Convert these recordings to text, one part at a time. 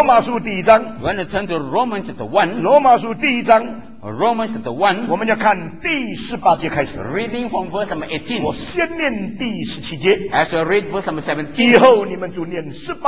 罗马书第1章。 When we turn to Romans chapter 1, 罗马书第1章， Romans chapter 1, 我们要看第18节开始。 reading from verse number 18. 我先念第17节， As we read verse number 以 17, 后你们就念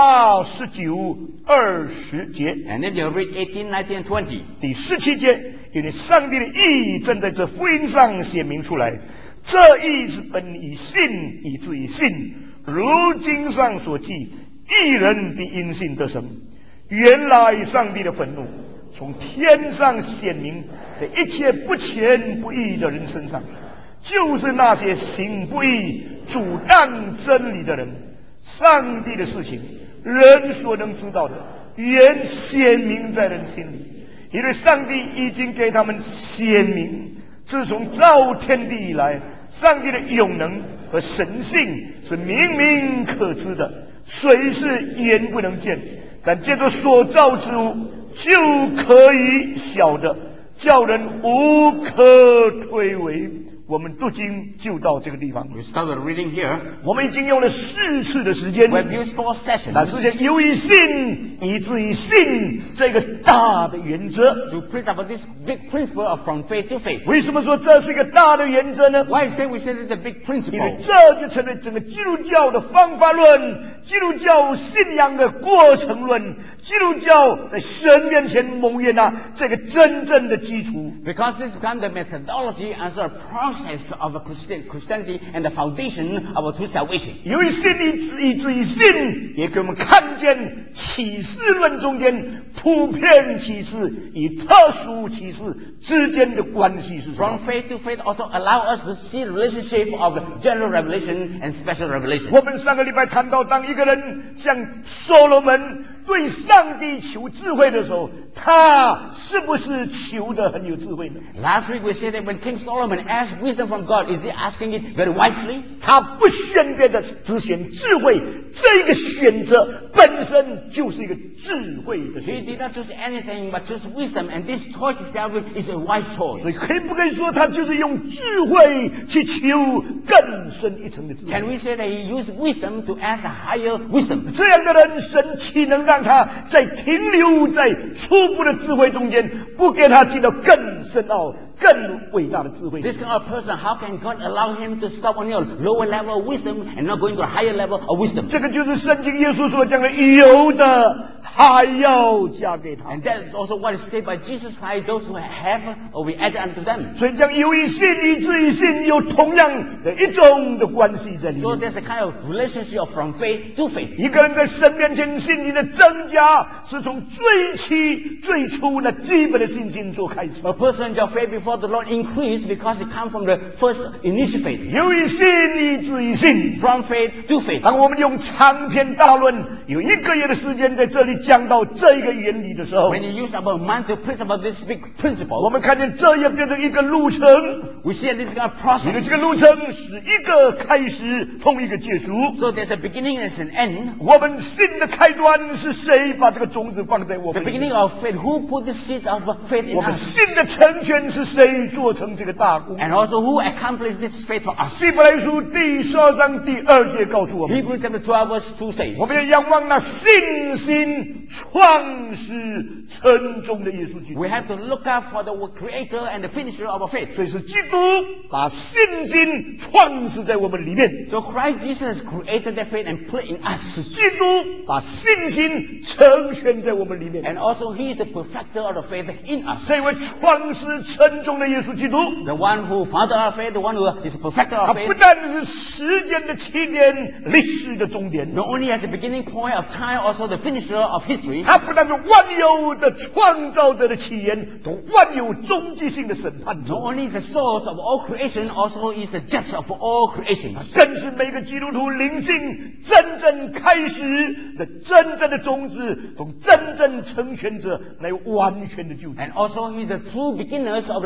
18、19、20节。 and then you read 18, 19, and 20. 第17节，因为上帝的义正在这福音上显明出来，这义是本以信以致以信，如经上所记，义人必因信得生。原来上帝的愤怒从天上显明在一切不虔不义的人身上，就是那些行不义阻挡真理的人。上帝的事情，人所能知道的，原显明在人心里，因为上帝已经给他们显明。自从造天地以来，上帝的永能和神性是明明可知的，谁是眼不能见，但借着所造之物就可以晓得，叫人无可推诿。我们读经就到这个地方。 We started reading here. 我们已经用了4次的时间， We have used 4 sessions 那是讲由于信以至于信这个大的原则。 to preach about this big principle of from faith to faith. 为什么说这是一个大的原则呢？ Why is that we say it's a big 因为 principle? 这就成了整个基督教的方法论、基督教信仰的过程论、基督教在神面前蒙悦这个真正的基础。 Because this becomes the methodology and the process of a Christianity and the foundation of a true salvation. 由于信以至于信，也给我们看见启示论中间普遍启示与特殊启示之间的关系是什么？ From faith to faith also allow us to see the relationship of general revelation and special revelation. 我们上个礼拜谈到，当一个人像所罗门对上帝求智慧的时候，他是不是求得很有智慧呢？ Last week we said that when King Solomon asked wisdom from God, is he asking it very wisely? 他不选别的只选智慧，这个选择本身就是一个智慧的 He 选择。 did not choose anything but choose wisdom, and this choice itself is a wise 所以 choice. 可以说他就是用智慧去求更深一层的智慧。 Can we say that he used wisdom to ask a higher wisdom? 这样的人，神岂能让他在停留在初步的智慧中间，不给他进到更深奥、更伟大的智慧？ This kind of person, how can God allow him to stop on your lower level of wisdom and not go into a higher level of wisdom? 这个就是圣经耶稣所讲的，有的还要加给他。 And that is also what is said by Jesus Christ, those who have will be added unto them. 所以讲由于信以至于信，有同样的一种的关系在里 So 面。 there's a kind of relationship from faith to faith. 一个人在神面前信心的增加，是从最初那基本的信心做开始。 A person's faith before the Lord increased because it comes from the first initial faith. 由于信以至于信。 From faith to faith. 当我们用长篇大论有1个月的时间在这里讲到这一个原理的时候， When you use about a month to preach about this big 我 principle, 们看见这也变成一个路程。 we see that this kind of 因为 process. 这个路程是一个开始，同一个结束。 So there's a beginning and there's an end. 我们信的开端是谁把这个种子放在我 The 们里面？ beginning of faith, who put the seed of faith in 我们 us? 信的成全是谁做成这个大功？ And also who accomplished this faith for us? 希伯来书第12章第2节告诉我们， Hebrews chapter 12 verse 2 says, 我们要仰望那信心创始成终的耶稣基督。 we have to look up for the creator and the finisher of our faith. 所以是基督把信心创始在我们里面， So Christ Jesus created that faith and put it in us. 是基督把信心成全在我们里面。 And also he is the perfecter of the faith in us. 这位创始成终的耶稣基督， The one who founded our faith, the one who is the perfecter 他 of 不 faith, 但是时间的起点、历史的终点， not only as the beginning point of time, also the finisher of history. 他不但是万有的创造者的起源，同万有终极性的审判 Not 者， only the source of all creation, also is the judge of all creation. 更是每个基督徒灵性真正开始的真正的种子，同真正成全者来完全的救赎。 And also he is the true beginners of the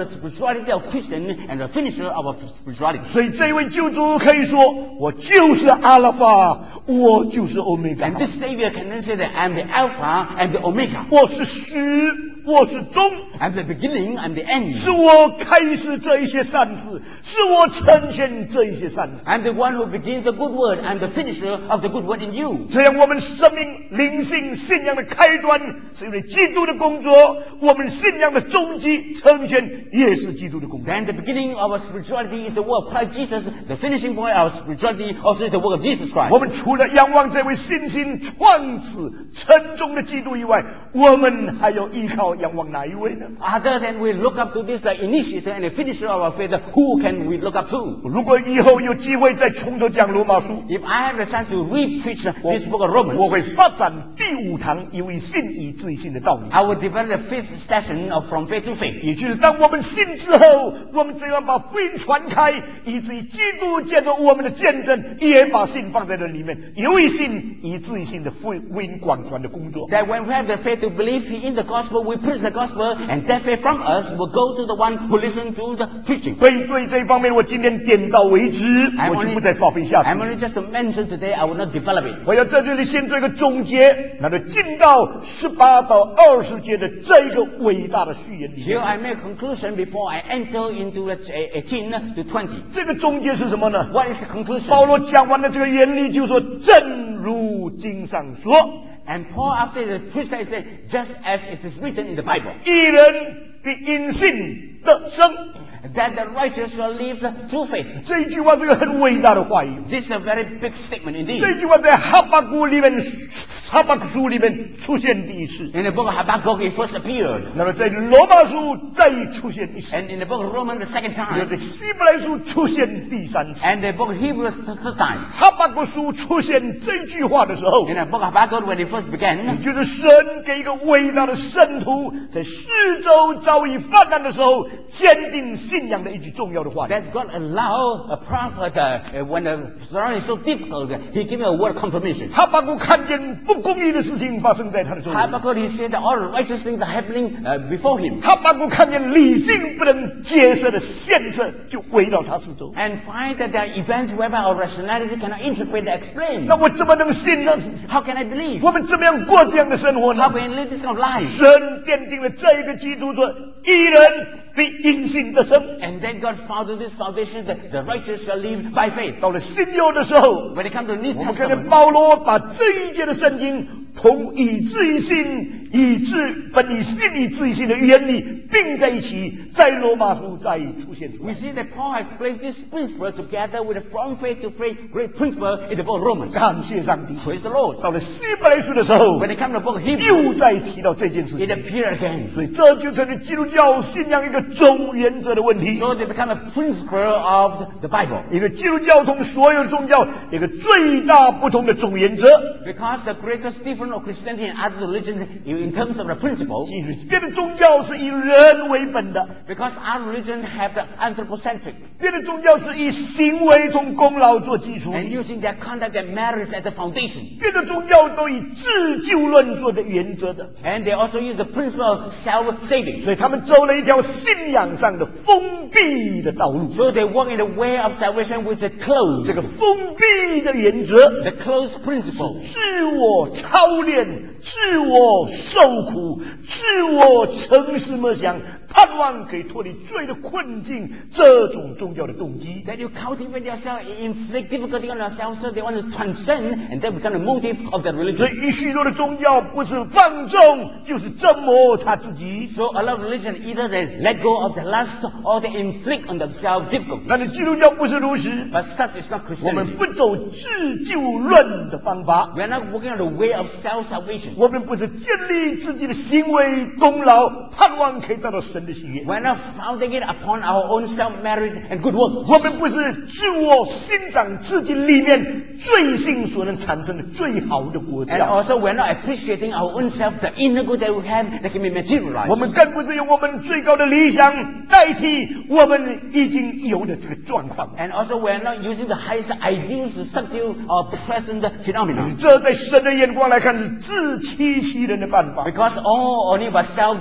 spirituality of Christian and the finisher of our spirituality. 所以这位救主可以说，我就是阿拉法，我就是欧米 And 伽， this Savior can then say that I'm the Alpha and the Omega. 我是始，我是终， I'm the beginning, I'm the end. 是我开始这一些善事，是我呈现这一些善事。 I'm the one who begins the good word. I'm the finisher of the good word in you. 这样，我们生命、灵性、信仰的开端是因为基督的工作，我们信仰的终极呈现也是基督的工作。 Then the beginning of our spirituality is the work of Christ Jesus. The finishing point of our spirituality also is the work of Jesus Christ. 我们除了仰望这位信心创始沉重的基督以外，我们还有依靠仰望哪一位呢？ Other than we look up to this, the initiator and the finisher of our faith, who can we look up to? 如果以后有机会再从头讲罗马书， If I have the chance to re-preach this book of Romans, 我会发展第5堂由于信以至于信的道理。 I will develop the fifth session of from faith to faith. 也就是当我们信之后，我们怎样把福音传开，以至于基督借着我们的见证，也把信放在这里面，由于信以至于信的福音广传的工作。 That when we have the faith to believe in the gospel, we preach the gospel, and that faith from us will go to the one who listens to the preaching. 所以对这方面，我今天点到为止，我就不再发挥下去 I'm。only just to mention today, I will not develop it. 我要在这里先做一个总结，那就进到18到20节的这一个伟大的序言里 Here 面。 I make a conclusion before I enter into 18 to 20. 这个总结是什么呢？ What is the conclusion? 保罗讲完了这个原理，就说正如经上说， And Paul, after the preached that, said, just as it is written in the Bible, 义人必因信得生。 that the righteous shall live through faith. 这一句话是个很伟大的话语。 This is a very big statement 这 indeed. 句话在哈巴谷里面，哈巴谷书里面出现第一次， In the book of Habakkuk, it first appeared. 那么在罗马书再出现一次， And in the book of Romans, the second 又 time. 在希伯来书出现第3次。 And the book of Hebrews, the third time. 哈巴谷书出现这句话的时候， In the book of Habakkuk, when it first 也 began, 就是神给一个伟大的圣徒，在四周遭遇患难的时候，坚定信仰的一句重要的话语。 that God allow a prophet, when the surrounding is so difficult, he give a word of confirmation. 哈巴谷看见不公义的事情发生在他的周围， Habakkuk, he said that all the righteous things are happening before him. 哈巴谷看见理性不能接受的现实就围绕他四周。 And find that there are events whereby our rationality cannot interpret and explain. 那我怎么能信呢？ How can I believe? 我们怎么样过这样的生活 How 呢？ can I live this kind of life? 神奠定了这一个基督说，义人必因信得生。 And then God founded this foundation that the righteous shall live by faith. 到了新约的时候， When it comes to the New 我们看见 Testament, 保罗把这一节的圣经同以至于信、以至本以信、以至于信的原理并在一起，在罗马书再出现出 we 来。 see that Paul has placed this principle together with a from faith to faith great principle in the book of Romans. 感谢上帝！ Praise the Lord. 到了希伯来书的时候， When it comes to the book of Hebrews, 又再提到这件事 it 情， appeared again. 所以这就成为基督教信仰一个总原则的问题。 So they become a principle of the Bible. 因为基督教同所有宗教有一个最大不同的总原则， Because the greatest difference of Christianity and other religions in terms of the principle, 就是别的宗教是以人为本的， because our religion have the anthropocentric 别的宗教是以行为同功劳做基础， and using their conduct and marriage as the foundation. 别的宗教都以自救论做的原则的， And they also use the principle of self-saving. 所以他们走了一条信仰上的封闭的道路。 So they walk in the way of salvation which is 这 closed. 个封闭的原则， The closed principle. 自我操练、自我受苦、自我诚实默想，盼望可以脱离罪的困境，这种宗教的动机。 That you cultivate yourself, inflict difficulty on yourself, so they want to transcend, and that become the motive of the 所 religion. 以许多的宗教不是放纵，就是折磨他自己。 So a lot of religion, either they let go of the lust or they inflict on themselves difficulty. 但是基督教不是如此， But such is not 我们 Christianity. 不走自救论的方法， We are not working on the way of self-salvation. 我们不是建立自己的行为功劳，盼望可以得到神的喜悦。 We are not founding it upon our own self-merit and good works. 我们不是自我欣赏自己里面罪性所能产生的最好的果 And 效。 also we are not appreciating our own self, the inner good that we have that can be 我 materialized. 们更不是用我们最高的理想代替我们已经有的这个状况。 And also we are not using the highest ideals to subdue our present phenomena. 这在神的眼光来看是自欺欺人的办法。 Because all only by self-deceiving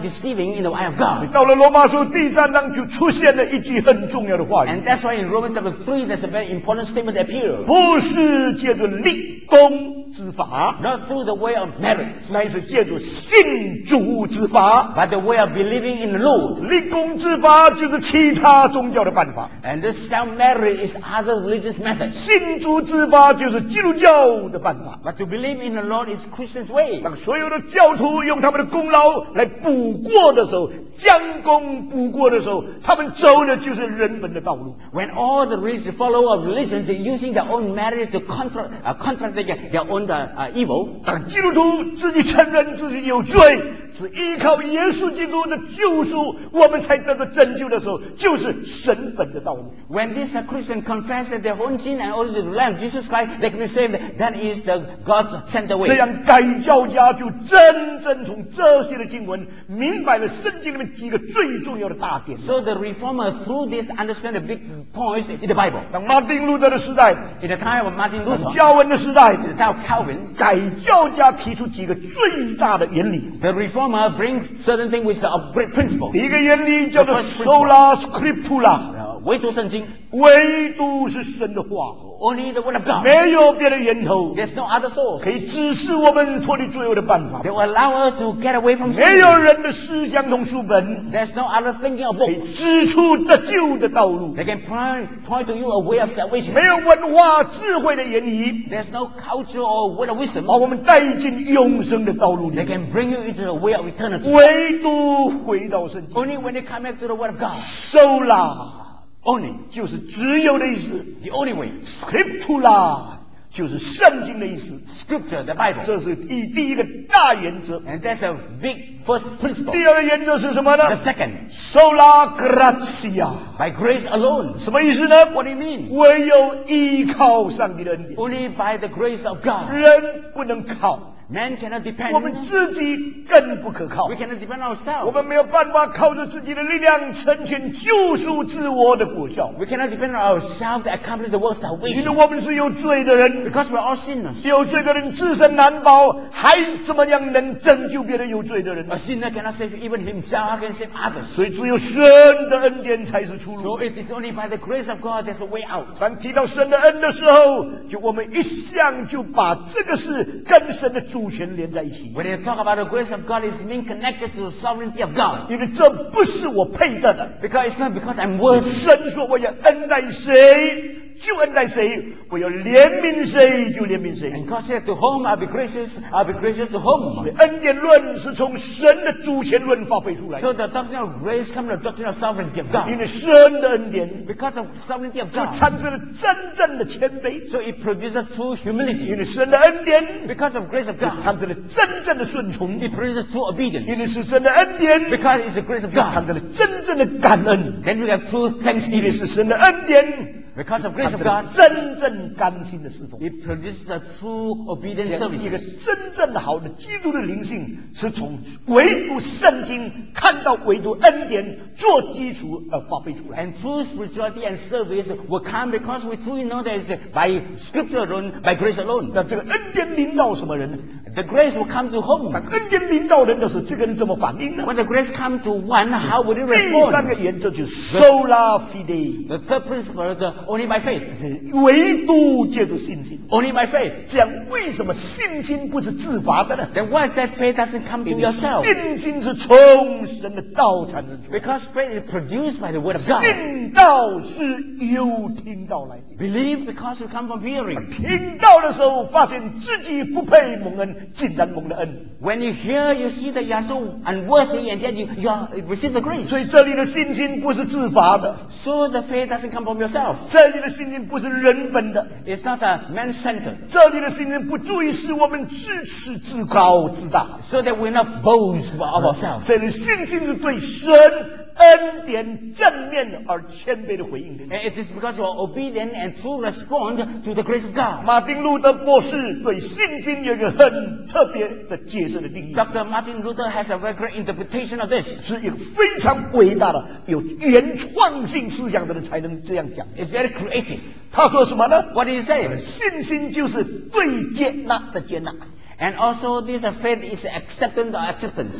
believing in the way of God. 到了罗马书第3章就出现了一句很重要的话语， And that's why in Romans chapter 3, there's a very important statement that appears. 不是借着立功之法， Not through the way of merit, 乃是借着信主之法。 but the way of believing in the Lord. 立功之法就是其他宗教的办法， And this self-merit is other religious methods. 信主之法就是基督教的办法。 But to believe in the Lord is Christian's way. 当所有的教徒用他们的功劳来补过的时候，将功补过的时候，他们走的就是人本的道路。 When all the follower of religions are using their own merit to contradict their own evil, 当基督徒自己承认自己有罪，是依靠耶稣基督的救赎，我们才得到拯救的时候，就是神本的道路。 when these Christians confess that their own sin and only the Lamb Jesus Christ, they can be saved. That is the God's sent 这 way. 样改教家就真正从这些的经文明白了圣经里面几个最重要的大点。 So the reformer, through this, understand the big points in the Bible. 当马丁路德的时代， In the time of Martin Luther, 加文的时代， in the time of Calvin, 改教家提出几个最大的原理。 the reformer brings certain things which are of great principle. 第一个原理叫做 sola scriptura， 唯独圣经， 唯独是神的话， only the word of God. 没有别的源头 There's no other source. 可以指示我们脱离罪恶的办法。 They will allow us to get away from 没有 sin. 人的思想同书本 There's no other thinking of 可以 books. 指出得救的道路， They can point to you a way of salvation. 没有文化智慧的言语 There's no culture or word of wisdom. 把我们带进永生的道路里 They 面。 can bring you into the way of eternity. 唯独回到圣经 Only when they come back to the word of God. ，sola Only. 就是只有的意思 The only way. ，scriptura 就是圣经的意思。 Scripture, the Bible. 这是第一个大原则。 And that's a big first principle. 第二个原则是什么呢 The second, ？sola gratia， by grace alone. 什么意思呢？ What do you mean? 唯有依靠上帝的恩典， Only by the grace of God. 人不能靠， Man cannot 我们 depend. 自己更不可靠 We。cannot depend on 我 ourselves. 们没有办法靠着自己的力量成全救赎自我的果效， We cannot depend on ourselves to accomplish the work of 因为 salvation. 我们是有罪的人。 Because we're all sinners. 有罪的人自身难保，还怎么样能拯救别人有罪的人呢 A？sinner cannot save even himself. How can he save others? 所以只有神的恩典才是出路。 So it is only by the grace of God there's a way out. 当提到神的恩的时候，我们一向就把这个事跟神的主权连在一起， When you talk about the grace of God, it's being connected to the sovereignty of God. 因为这不是我配得的。 Because it's not because I'm worthy. 神说我要恩待谁就恩待谁，我要怜悯谁就怜悯谁。 And God said, to whom I'll be gracious to 所 whom. 以恩典论是从神的主权论发挥出来 So 的， the doctrine of grace comes from the doctrine of sovereignty of 因 God. 为神的恩典 Because of sovereignty of 就 God. 产生了真正的谦卑， So it produces true 因 humility. 为神的恩典 Because of grace of 就 God. 产生了真正的顺从， It produces true obedience. 因为是神的恩典 Because it's the grace of 就产 God. 生了真正的感恩， Then we have true 因为 thanksgiving. 是神的恩典 Because of 产 grace of 生了 God, 真正甘心的侍奉。 it produces a true obedient 这样一个 service. 真正的好的基督的灵性，是从唯独圣经看到唯独恩典做基础而发挥出来。 And true spirituality and service will come because we truly know that it's by scripture alone, by grace alone. 那这个恩典临到什么人呢？ The grace will come to 当 whom? 恩典临到人的时候，这个人怎么反应呢？ When the grace comes to one, how would it 第三个 respond? 原则就是 sola fide， The third principle is only by faith. 唯独借助信心。 Only by faith. 这样为什么信心不是自发的呢？ Then why is that faith doesn't come to 因为 yourself? 信心是从神的道产生出来的。 Because faith is produced by the word of God. 信道是由听道来的。 Believe because you come from hearing. 听到的时候，发现自己不配蒙恩，竟然蒙了恩。 When you hear, you see that you are so unworthy and yet you receive the grace. 所以这里的信心不是自发的， So the faith doesn't come from yourself. 这里的信心不是人本的， It's not a man-centered. 这里的信心不足以使我们自持、自高、自大。 So that we not boast of ourselves. 这里信心是对神恩典正面而谦卑的回应的。 It is because you are obedient and true respond to the grace of God. 马丁路德博士对信心有一个很特别的解释的定义， Dr. Martin Luther has a very great interpretation of this. 是一个非常伟大的、有原创性思想的人才能这样讲。 It's very creative. 他说什么呢？ What did he say? 信心就是对接纳的接纳。 And also, this faith is acceptance or acceptance.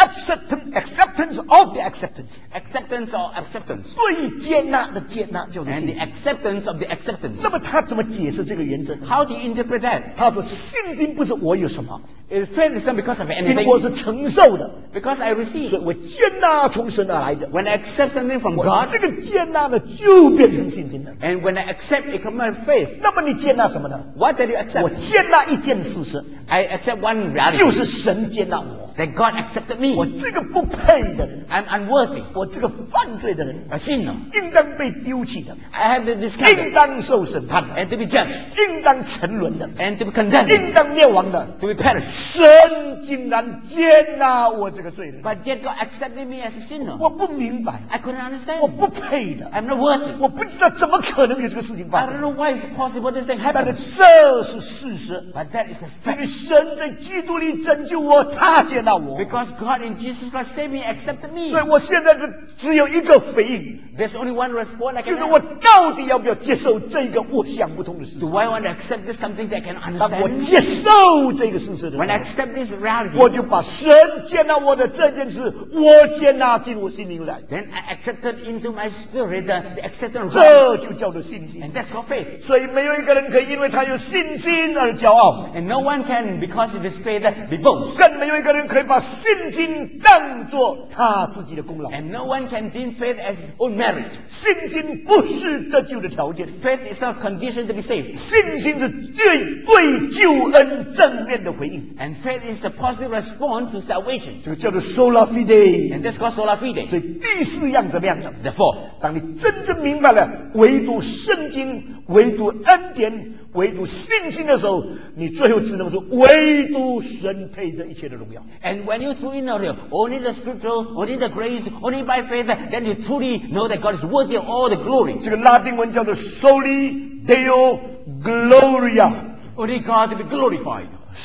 acceptance of the acceptance. Acceptance or acceptance. 对接纳的接纳叫做 And 信 the 心。 acceptance of the acceptance. 那么他怎么解释这个原则？ How do you interpret that? 他说信心不是我有什么， Faith is not because of 因为我 anything. 是承受的， Because I 所 receive. 以我接纳从神而来的。 When I accept something from 我 God, 这个接纳呢，就变成信心了。 and when I accept, it comes by faith. 那么你接纳什么呢？ What did you 我 accept? 接纳一件事实， I accept one 就 reality. 是神接纳我。 That God accepted 我 me. 这个不配的人， I'm unworthy. 我这个犯罪的人， A sinner. 应当被丢弃的， I have to 应 discard 当受审判的， and to be judged 应当沉沦的， and to be condemned, 应当灭亡的。 to be perished. 神竟然接纳我这个罪人， But yet God accepted me as a sinner. 我不明白， I couldn't 我 understand. 不配的， I'm not worthy. 我不知道怎么可能有这个事情 I 发 don't 生。 know why it's possible this thing 但 happened. 是这是事实， But that is a 因为 fact. 神在基督里拯救我，他接纳我， Because God in Jesus Christ saved me, accepted me. 所以我现在的只有一个回应， There's only one response I 就 can 是我 have. 到底要不要接受这个我想不通的事？ Do I want to accept this something that I can 当我 understand? 接受这个事实的 When I 时 accept this 候， reality, 我就把神接纳我的这件事，我接纳进我心里来， then I accepted into my spirit the acceptance of God. 这就叫做信心 And。that's called faith. 所以没有一个人可以因为他有信心而骄傲， And no one can, because of his faith, be boast. 更没有一个人可以把信心当作他自己的功劳。 And no one can deem faith as his own merit. 信心不是得救的条件， Faith is not a condition to be saved. 信心是对救恩正面的回应， And faith is the positive response to salvation. 这个叫做 sola fide。 And that's called sola 所 fide. 以第四样怎么样呢？ The fourth. 当你真正明白了唯独圣经、唯独恩典、唯独信心的时候，你最后只能说唯独神配得一切的荣耀。 And when you truly know that only the scripture, only the grace, only by faith, then you truly know that God is worthy of all the glory. 这个拉丁文叫做 Soli Deo Gloria， Only God to be glorified.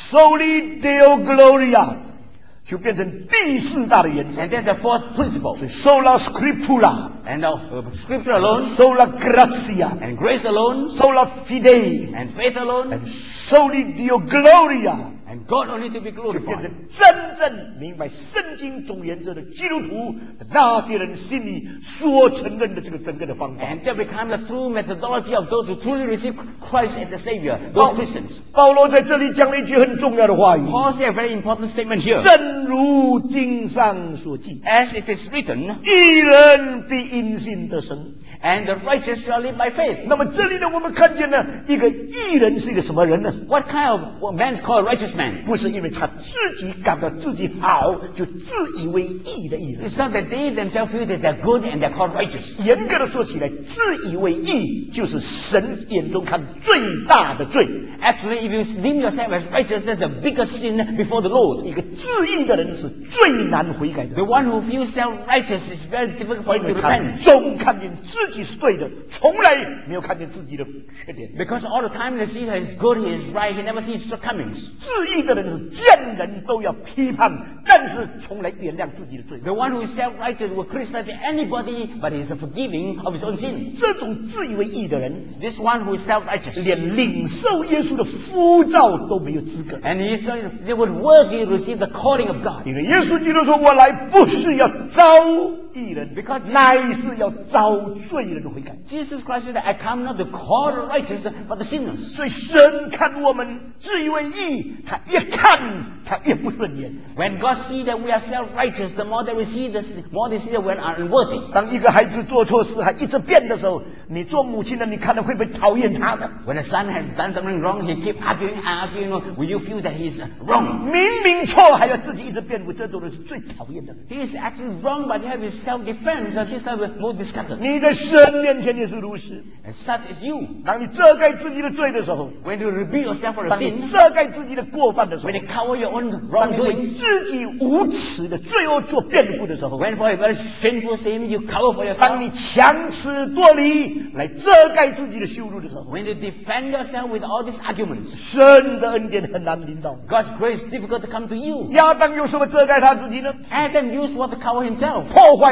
Soli Deo Gloria 就变成第四大的原则。 And that's the fourth principle. 所以 Sola Scriptura、 And scripture alone, Sola Gratia、 and grace alone, Sola Fide、 and faith alone, Soli Deo Gloria， and God only to be 就变 glorified. 成真正明白圣经总原则的基督徒，那些人心里所承认的这个整个的方法。 And that becomes the true methodology of those who truly receive Christ as a Savior, those Christians. 保罗在这里讲了一句很重要的话语， Paul said a very important statement here. 正如经上所记， As it is written, 义人必因信得生。 and the righteous shall live by faith. 那么这里呢，我们看见呢，一个义人是一个什么人呢？ What kind of man is called a righteous man? 不是因为他自己感到自己好，就自以为义的义人。 It's not that they themselves feel that they're good and they're called righteous. 严格的说起来，自以为义就是神眼中看最大的罪。 Actually, if you deem yourself as righteous, that's the biggest sin before the Lord. 一个自义的人是最难悔改的 The，one who feels self-righteous is very difficult for 因 him 为 to 他 repent. 总看见自己是对的，从来没有看见自己的缺点。 Because all the time he sees he's good, he is right, he never sees shortcomings. 自义的人是见人都要批判，但是从来原谅自己的罪。 The one who is self-righteous will criticize anybody, but he is forgiving of his own sin. 这种自以为义的人， This one who is self-righteous, 连领受耶稣的呼召都没有资格。 and he is not, they would worthy receive the calling of God. 因为耶稣基督说：“我来不是要招义人，乃是要招罪人的悔改。” Jesus Christ said, I come not to call the righteous, but the sinners. 所以神看我们自以为义，他越看他越不顺眼。 When God sees that we are self-righteous, the more that we see this, more they see that we are unworthy. 当一个孩子做错事还一直变的时候，你做母亲的，你看了会不会讨厌他呢？ When a son has done something wrong, he keep arguing. Will you feel that he is wrong? 明明错还要自己一直辩护，这种人是最讨厌的。 He is actually wrong, but he has his self-defense. This is more disgusting. 你在神面前也是如此。 And such is you. 当你遮盖自己的罪的时候， When you reveal yourself for a 当你 sin, 遮盖自己的过犯的时候 when，you cover your own 当你为 wrongdoings, 自己无耻的罪恶做辩护的时候， when for a very sinful sin you cover for 当 yourself, 你强词夺理来遮盖自己的羞辱的时候， when you defend yourself with all these arguments, 神的恩典很难临到你。 God's grace is difficult to come to you. 亚当用什么遮盖他自己呢？ Adam used what to cover himself. 破坏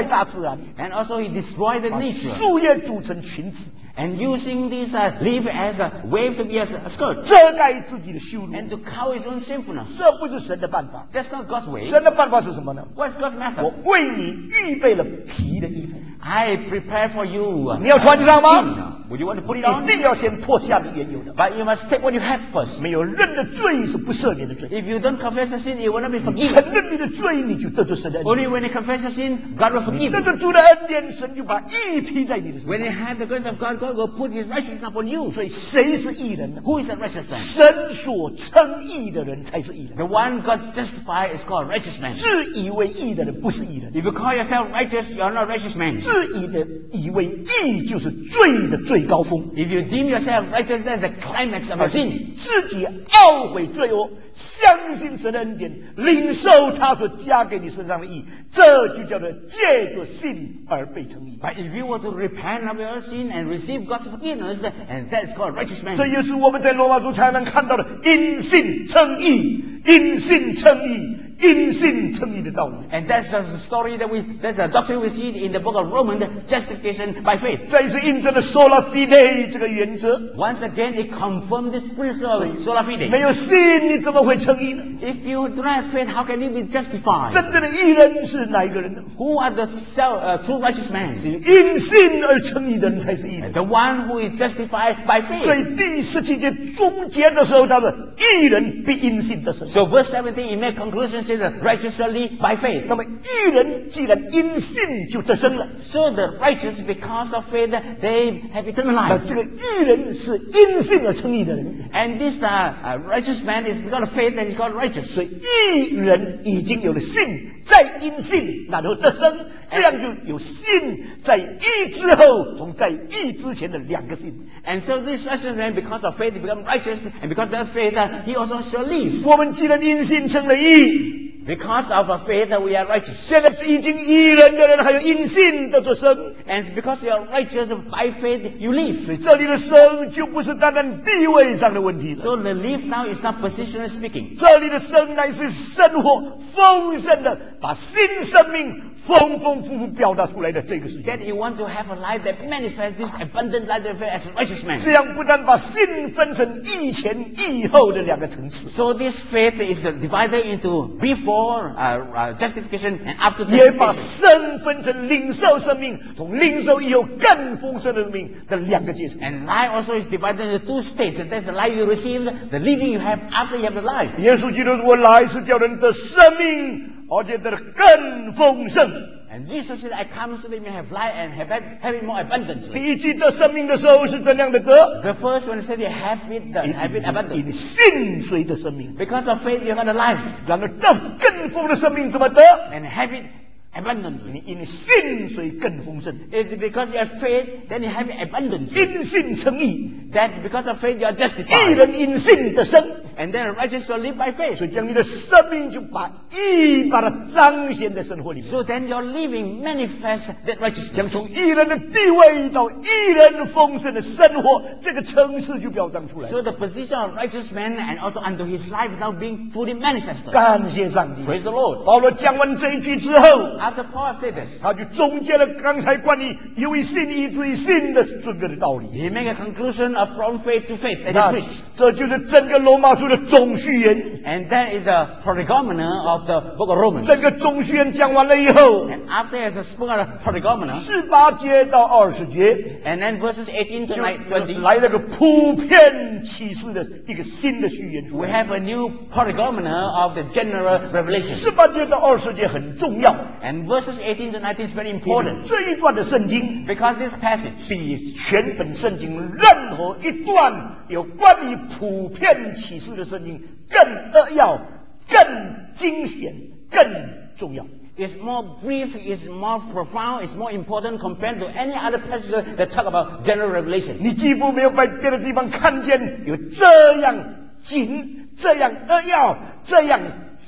坏大自然， And also he destroyed the 把 nature. 树叶组成裙子， And using this leaf as a wave to be as a skirt. 遮盖自己的羞辱。 And to cover his own sinfulness. 这不是神的办法。 That's not God's way. 神的办法是什么呢？ What's God's 我 method? 为你预备了皮的衣服， I prepare for you. 你要穿上吗？ skin. Would you want to put it 一 on? 定要先脱下你原有的。 But you must take what you have first. 没有认的罪是不赦免的罪。 If you don't confess your sin, it will not be 你 forgiven. 承认你的罪，你就得着神的恩典。 Only when you confess your sin, God will 你 forgive 得 you. 着主的恩典，神就把义披在你的身 When you 上。 have the grace of God, God will put his righteousness upon you. 所以谁是义人呢？ Who is a righteous man? 神所称义的人才是义人。 The one God justified is called righteous man. 自以为义的人不是义人， If you call yourself righteous, you are not righteous man. 以为义就是罪的最高峰。 If you deem yourself righteous, that's the climax of your sin. 自己懊悔罪恶，相信神的恩典，领受他所加给你身上的义，这就叫做借着信而被称义。 But if you were to repent of your sin and receive God's forgiveness, and that's called righteous 这 man. 也是我们在罗马书才能看到的因信称义、因信称义、因信称义的道理。 And that's the story that's a doctrine we see in the book of Romans, justification by faith. 再一次印证了 sola fide 这个原则。 Once again, it confirmed this principle of sola 没 fide. 有信，你怎么会称义呢？ If you do not have faith, how can you be justified? 真正的义人是哪一个人呢？ Who are the true righteous men? 因信而称义的人才是义人。 The one who is justified by 所 faith. 以第17节终结的时候，他说：“义人必因信得生。” So verse 17, it makes conclusion says that righteous shall live by faith. 那么义人既然因信就得生了， So the righteous, because of faith, they have eternal 那 life. 这个义人是因信而称义的人。 And this righteous man is because of faith that he's called righteous. 所以义人已经有了信，再因信然后得生，这样就有信在义之后同在义之前的两个信。 And so this righteous man, because of faith, he becomes righteous, and because of faith, he also shall live. 我们既然因信成了义， Because of faith, we are righteous. 现在已经义人的人还有因信得着生， And because you are righteous by faith, you live. 所以这里的生就不是单单地位上的问题了。 So the live now is not positionally speaking. 这里的生乃是生活丰盛的，把新生命丰丰富富表达出来的这个事情。 That you want to have a life that manifests this abundant life of faith as a righteous man. 这样不但把信分成义前义后的两个层次， So this faith is divided into before justification and after 也把 justification. 生分成领受生命同领受以后更丰盛的生命的两个阶层。 And life also is divided into two states. There's the life you receive, the living you have after you have the life. 耶稣基督说：“我来是叫人得生命，而且得的更丰盛。” And Jesus said, I come so that you may have life and have it more abundantly. 第一季得生命的时候是怎样的得？ The first one said you have it abundantly. 因信随的生命， Because of faith you got a life. 然而得更丰的生命怎么得？ And have it abundantly. 你因信随更丰盛， It's because you have faith, then you have it abundantly. 因信称义， That because of faith you are 义 justified. 人因信得生。 And then a righteous shall live by faith. 所以将你的生命就把义把它彰显在生活里面， So then your living manifests that 将 righteousness. 从义人的地位到义人丰盛的生活，这个层次就表彰出来。 So the position of righteous man and also unto his life is now being fully manifested. 感谢上帝。 Praise the Lord. 保罗讲完这一句之后， After Paul said this, 他就总结了刚才关于由于信以至于信的这个的道理。 he made a conclusion of from faith to faith that 那 he preached. 这就是整个罗马书的总序言。 And that is a prolegomena of the book of Romans. 整个总序言讲完了以后， And after he has spoken of prolegomena, 18节到20节 and then verses 18 to 就 20, 来了个普遍启示的一个新的序言出 we 来。 have a new prolegomena of the general revelation. 18节到20节很重要， And verses 18 to 19 is very 因为 important 这一段的圣经 because this passage 比全本圣经任何一段有关于普遍启示的圣经更扼要、更精显、更重要。 is more brief, is more profound, is more important compared to any other passage that talk about general revelation. 你几乎没有在别的地方看见有这样紧、这样扼要、这样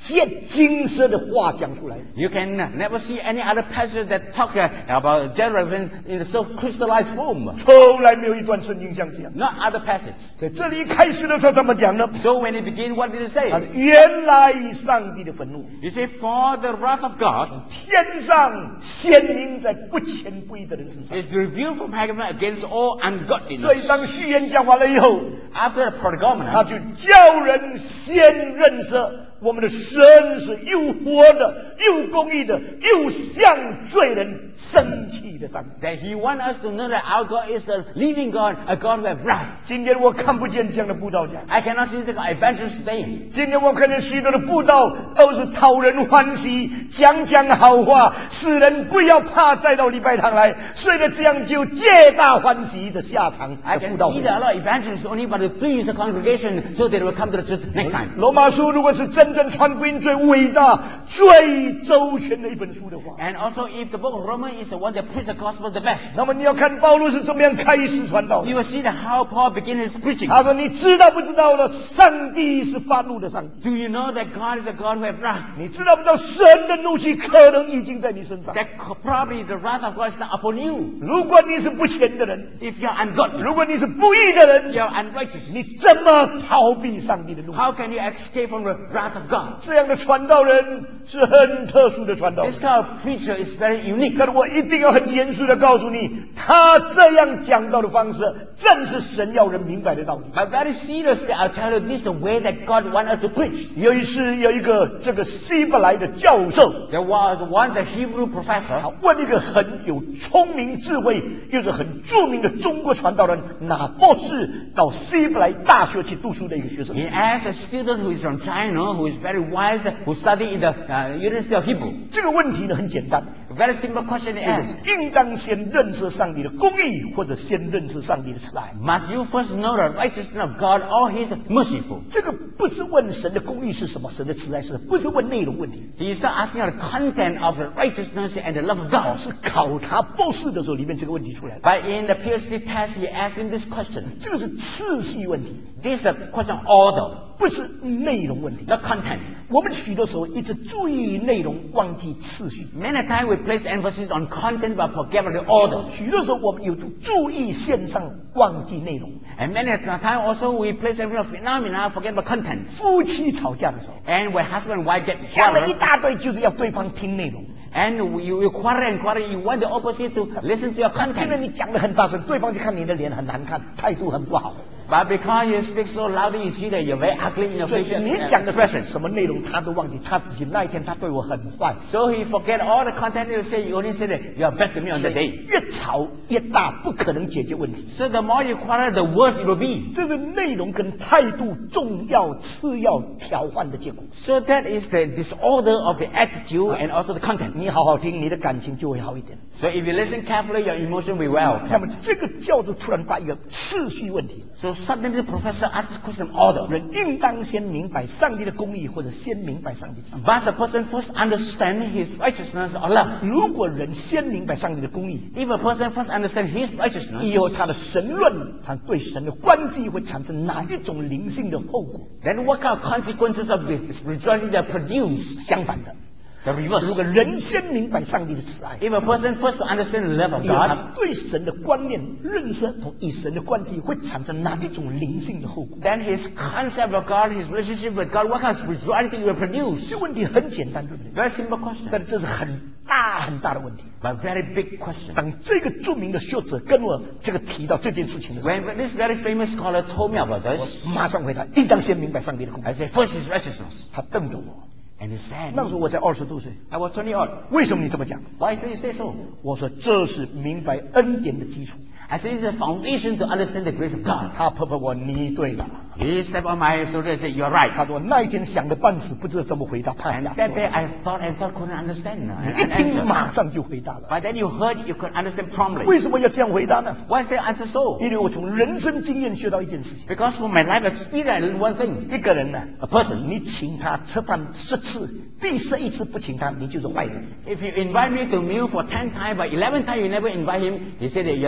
借金色的话讲出来。 You can never see any other passage that talk about generation in so crystallized form. 从来没有一段圣经像这样。 Not other passage. 在这里一开始的时候怎么讲呢？ So when it begin, what did it say? 原来上帝的愤怒， You say, for the wrath of God 天上显明在不虔不义的人身上。 is revealed from heaven against all 所以 ungodliness. 当序言讲完了以后， After the 他 prolegomena, 就叫人先认识我们的神是又活的、又公义的、又向罪人生气的上帝。 that he wants us to know that our God is a living God, a God who has wrath. 今天我看不见这样的布道家。 I cannot see the evangelist today. 今天我看见许多的布道都是讨人欢喜，讲好话，使人不要怕再到礼拜堂来，所以呢，这样就皆大欢喜的下场 I 的 can 布道 see 会。 that a lot of evangelists only but to please the congregation so they will come to the church next time. 罗马书如果是真正传福音最伟大、最周全的一本书的话， And also, if the book of Romans is the one that preaches the gospel the best, 那么你要看保罗是怎么样开始传道的。 you will see that how Paul began his preaching. 他说：“你知道不知道呢？上帝是发怒的上帝。 Do you know that God is a God who has wrath? 你知道不知道神的怒气可能已经在你身上？ That probably the wrath of God is not upon you. 如果你是不虔的人， If you are ungodly, 如果你是不义的人， you are unrighteous. 你怎么逃避上帝的怒气？ How can you escape from the wrath of God? 这样的传道人是很特殊的传道人。 This kind of preacher is very unique. 但是我一定要很严肃的告诉你，他这样讲道的方式，正是神要人明白的道理。 But very seriously, I'll tell you, this is the way that God wants us to preach. 有一次，有一个这个希伯来的教授， There was once a Hebrew 他 professor 问一个很有聪明智慧，又是很著名的中国传道人拿博士到希伯来大学去读书的一个学生。 He asked a student who is from China, who is very wise, who studied in the University of Hebrew. 这个问题呢很简单， A very simple question he 这个 asked. 应当先认识上帝的公义，或者先认识上帝的慈爱。 Must you first know the righteousness of God or His merciful? 这个不是问神的公义是什么，神的慈爱是什么，不是问内容问题， He is not asking the content of the righteousness and the love of God. 是考察博士的时候里面这个问题出来的。 But in the PhD test, he asked him this question. 这个是次序问题， This is a question of order, 不是内容问题。 not content. 我们许多时候一直注意内容，忘记次序。 Many times we place emphasis on content but forget about the order. 许多时候我们有注意线上，忘记内容。 And many times also we place emphasis on phenomena, forget about content. 夫妻吵架的时候， And when husband and wife get 讲了一 quarrel, 大堆，就是要对方听内容。 and you quarrel and quarrel, you want the opposite to listen to your 现在 content. 你讲的很大声，对方就看你的脸很难看，态度很不好。 But because you speak so loudly, you see that you're very ugly in your 所以 facial 你讲的 expression. 什么内容他都忘记，他自己那一天他对我很坏。 So he forget all the content. You say you only say that you are best to me on 所 the 以 day. 越吵越大，不可能解决问题。 So the more you quarrel, the worse it will be. 这是内容跟态度重要次要调换的结果。 So that is the disorder of the attitude and also the content. 你好好听，你的感情就会好一点。 So if you listen carefully, your emotion will well. 那么这个教授突然发一个次序问题： So suddenly the professor asked this question order. 人应当先明白上帝的公义，或者先明白上帝的慈爱。 Must the person first understand his righteousness or love? 如果人先明白上帝的公义， If a person first understands his righteousness, 以后他的神论，他对神的关系会产生哪一种灵性的后果？ then what kind of consequences of the spirituality that produce? 相反的， The 如 reverse. 果人先明白上帝的慈爱， If a person first understands the love of 以后 God, 他对神的观念、认识同与神的关系会产生哪一种灵性的后果？ then his concept of God, his relationship with God, what kind of spirituality will produce? 这问题很简单，对不对？ Very simple question, 但是这是很大的问题。 but very big question. 当这个著名的学者跟我这个提到这件事情的时候， When this very famous scholar told me about 我 this, 马上回答：应当先明白上帝的公义。 I said, first is righteousness. 他瞪着我， And he said, 那时候我才20多岁。 I was 20 odd. 为什么你这么讲？ Why did you say so? 我说这是明白恩典的基础。 I said, it's the foundation to understand the grace of God. 他拍拍我，你对了。 He stepped on my shoulder and said, you're right. 他说那一天想了半死，不知道怎么回答判 And 假 that day I thought, couldn't understand 你 an 一听 answer. 马上就回答了。 But then you heard, you could understand promptly. 为什么要这样回答呢？ Why is the answer so? 因为我从人生经验学到一件事情： Because from my life experience, I learned one thing. 一个人呢， A person, 你请他吃饭10次，第11次不请他，你就是坏人。 if you invite me to meal for 10 times, but 11 times you never invite him, he said that you're not a good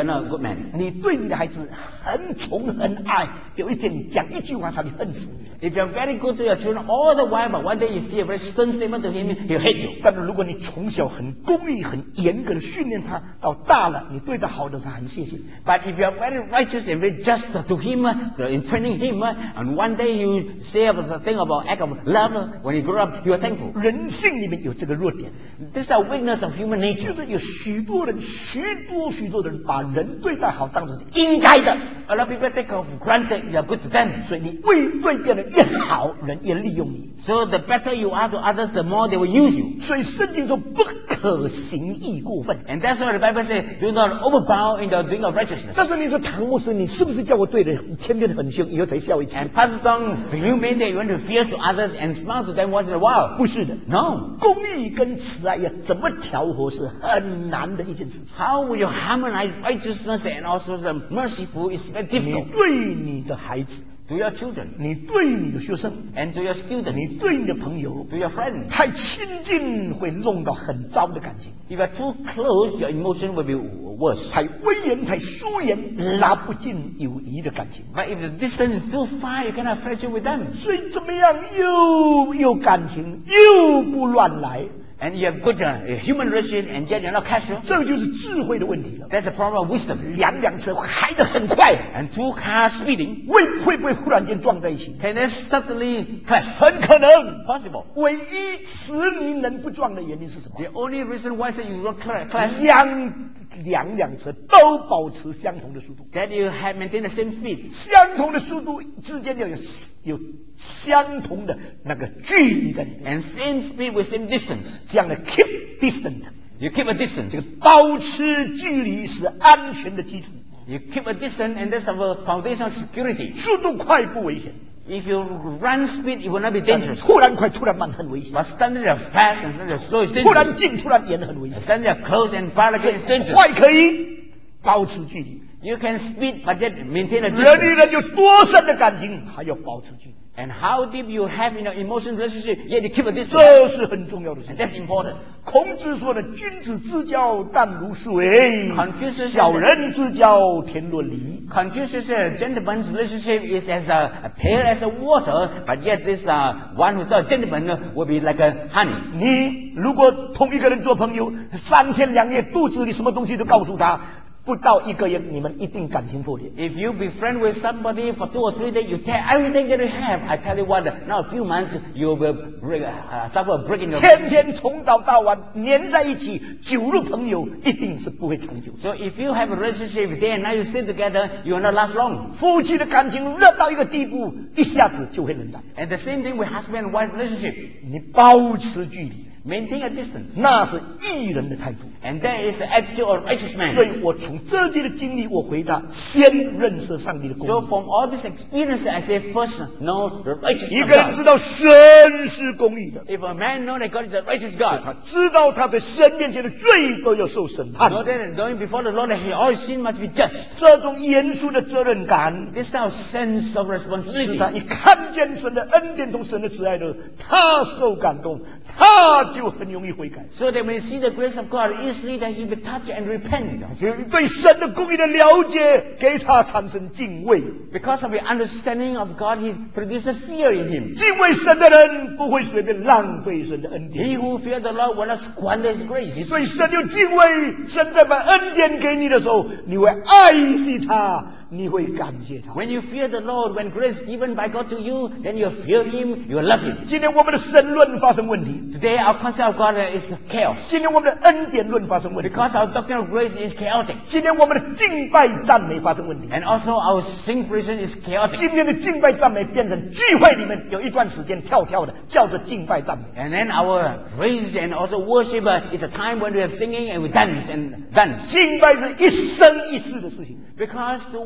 man. 你对你的孩子很宠很爱，有一天你讲一句话，他就恨死你。 If you're very good to your children all the while, but one day you say a very stern statement to him, he'll hate you. 但是如果你从小很公义、很严格的训练他，到大了你对他好的，他很谢谢。 But if you're very righteous and very just to him, in training him, and one day you say the thing about act of love, when he grow up, you are thankful. 人性里面有这个弱点， This is a weakness of human 就 nature. 是有许多人把人对待好当成是应该的， A lot of people take for granted you are good to them. 所以你对别人越好，人越利用你。 So the better you are to others, the more they will use you. 所以圣经说不可行义过分。 And that's why the Bible says, do not overbound in the doing of righteousness. 但是你说唐牧师，你是不是叫我对人天天很凶，以后才笑一次？ And Pastor Tong, do you mean that you want to fierce to others and smile to them once in a while? 不是的， No. 公义跟慈爱要怎么调和是很难的一件事情。 How will you harmonize righteousness and also the merciful is very 你 difficult. 对你的孩子， To your children 你对你的学生， and to your students, 你对你的朋友， to your friends. 太亲近会弄到很糟的感情， If you're too close, your emotion will be worse. 太威严、太疏远，拉不进友谊的感情。 But if the distance is too far, you cannot friendship with them. 所以怎么样又有感情，又不乱来， And you have good human relationship and yet you're not casual. 这就是智慧的问题了。 That's the problem of wisdom. 两车开得很快， And two cars speeding, 会不会忽然间撞在一起？ can they suddenly clash? 很可能。 Possible. 唯一使你能不撞的原因是什么？ The only reason why that you don't clash 两车都保持相同的速度， that you have maintained the same speed. 相同的速度之间要有相同的那个距离在里面， And same speed with same distance. 这样的 keep distant， You keep a distance. 这个保持距离是安全的基础。 You keep a distance and that's our foundation of security. 速度快不危险， If you run speed, it will not be dangerous. 突然快突然慢很危险， But suddenly you're fast and suddenly you're slow is 突然 dangerous. 近突然远很危 And 险。 suddenly you're close and far again is dangerous. 快可以保持距离， You can speed but yet maintain a 人与 distance. 人有多深的感情，还要保持距离， And how deep you have in your emotional relationship, yet you keep a distance. 这是很重要的事 And 情。 that's important. 孔子说的：“君子之交淡如水， Confucius 小人之交甜若梨。” Confucius said a gentleman's relationship is as pale as a water, but yet this one who's not a gentleman will be like a honey. 你如果同一个人做朋友，3天2夜，肚子里什么东西都告诉他，不到1个月，你们一定感情破裂。 If you be friend with somebody for 2 or 3 days, you tell everything that you have. I tell you what, now a few months you will suffer a break in your 天天从早到晚黏在一起，久入朋友，一定是不会长久。 So if you have a relationship day and night you stay together, you will not last long. 夫妻的感情热到一个地步，一下子就会冷淡。 And the same thing with husband and wife relationship. 你保持距离， Maintain a distance. 那是义人的态度。 And that is the attitude of righteous 所 man. 以我从这地的经历，我回答：先认识上帝的公 So 义。 from all this experience, I say first know the 一 righteousness 个人 of 知 God. 道神是公义的， If a man know that God is a righteous 他 God, 知道他在神面前的罪都要受审判。 know that going before the Lord that he all sin must be judged. 这种严肃的责任感， This kind of sense of 使 responsibility. 他一看见神的恩典同神的慈爱的，他受感动，他就很容易悔改。 So that when he see the grace of God, easily that he will touch and repent. 对神的公义的了解，给他产生敬畏。 Because of the understanding of God, he produces fear in him. 敬畏神的人不会随便浪费神的恩典。 He who fears the Lord will not squander his grace. 你对神有敬畏，神在把恩典给你的时候，你会爱惜他，你会感谢他。 When you fear the Lord, when grace is given by God to you, then you fear him, you love him. 今天我们的神论发生问题， Today our concept of God is chaos. 今天我们的恩典论发生问题， Because our doctrine of grace is chaotic. 今天我们的敬拜赞美发生问题。 And also our sing praise is chaotic. 今天的敬拜赞美变成聚会里面有一段时间跳跳的，叫做敬拜赞美。 And then our praise and also worship is a time when we have singing and we dance and dance. 敬拜是一生一世的事情， Because to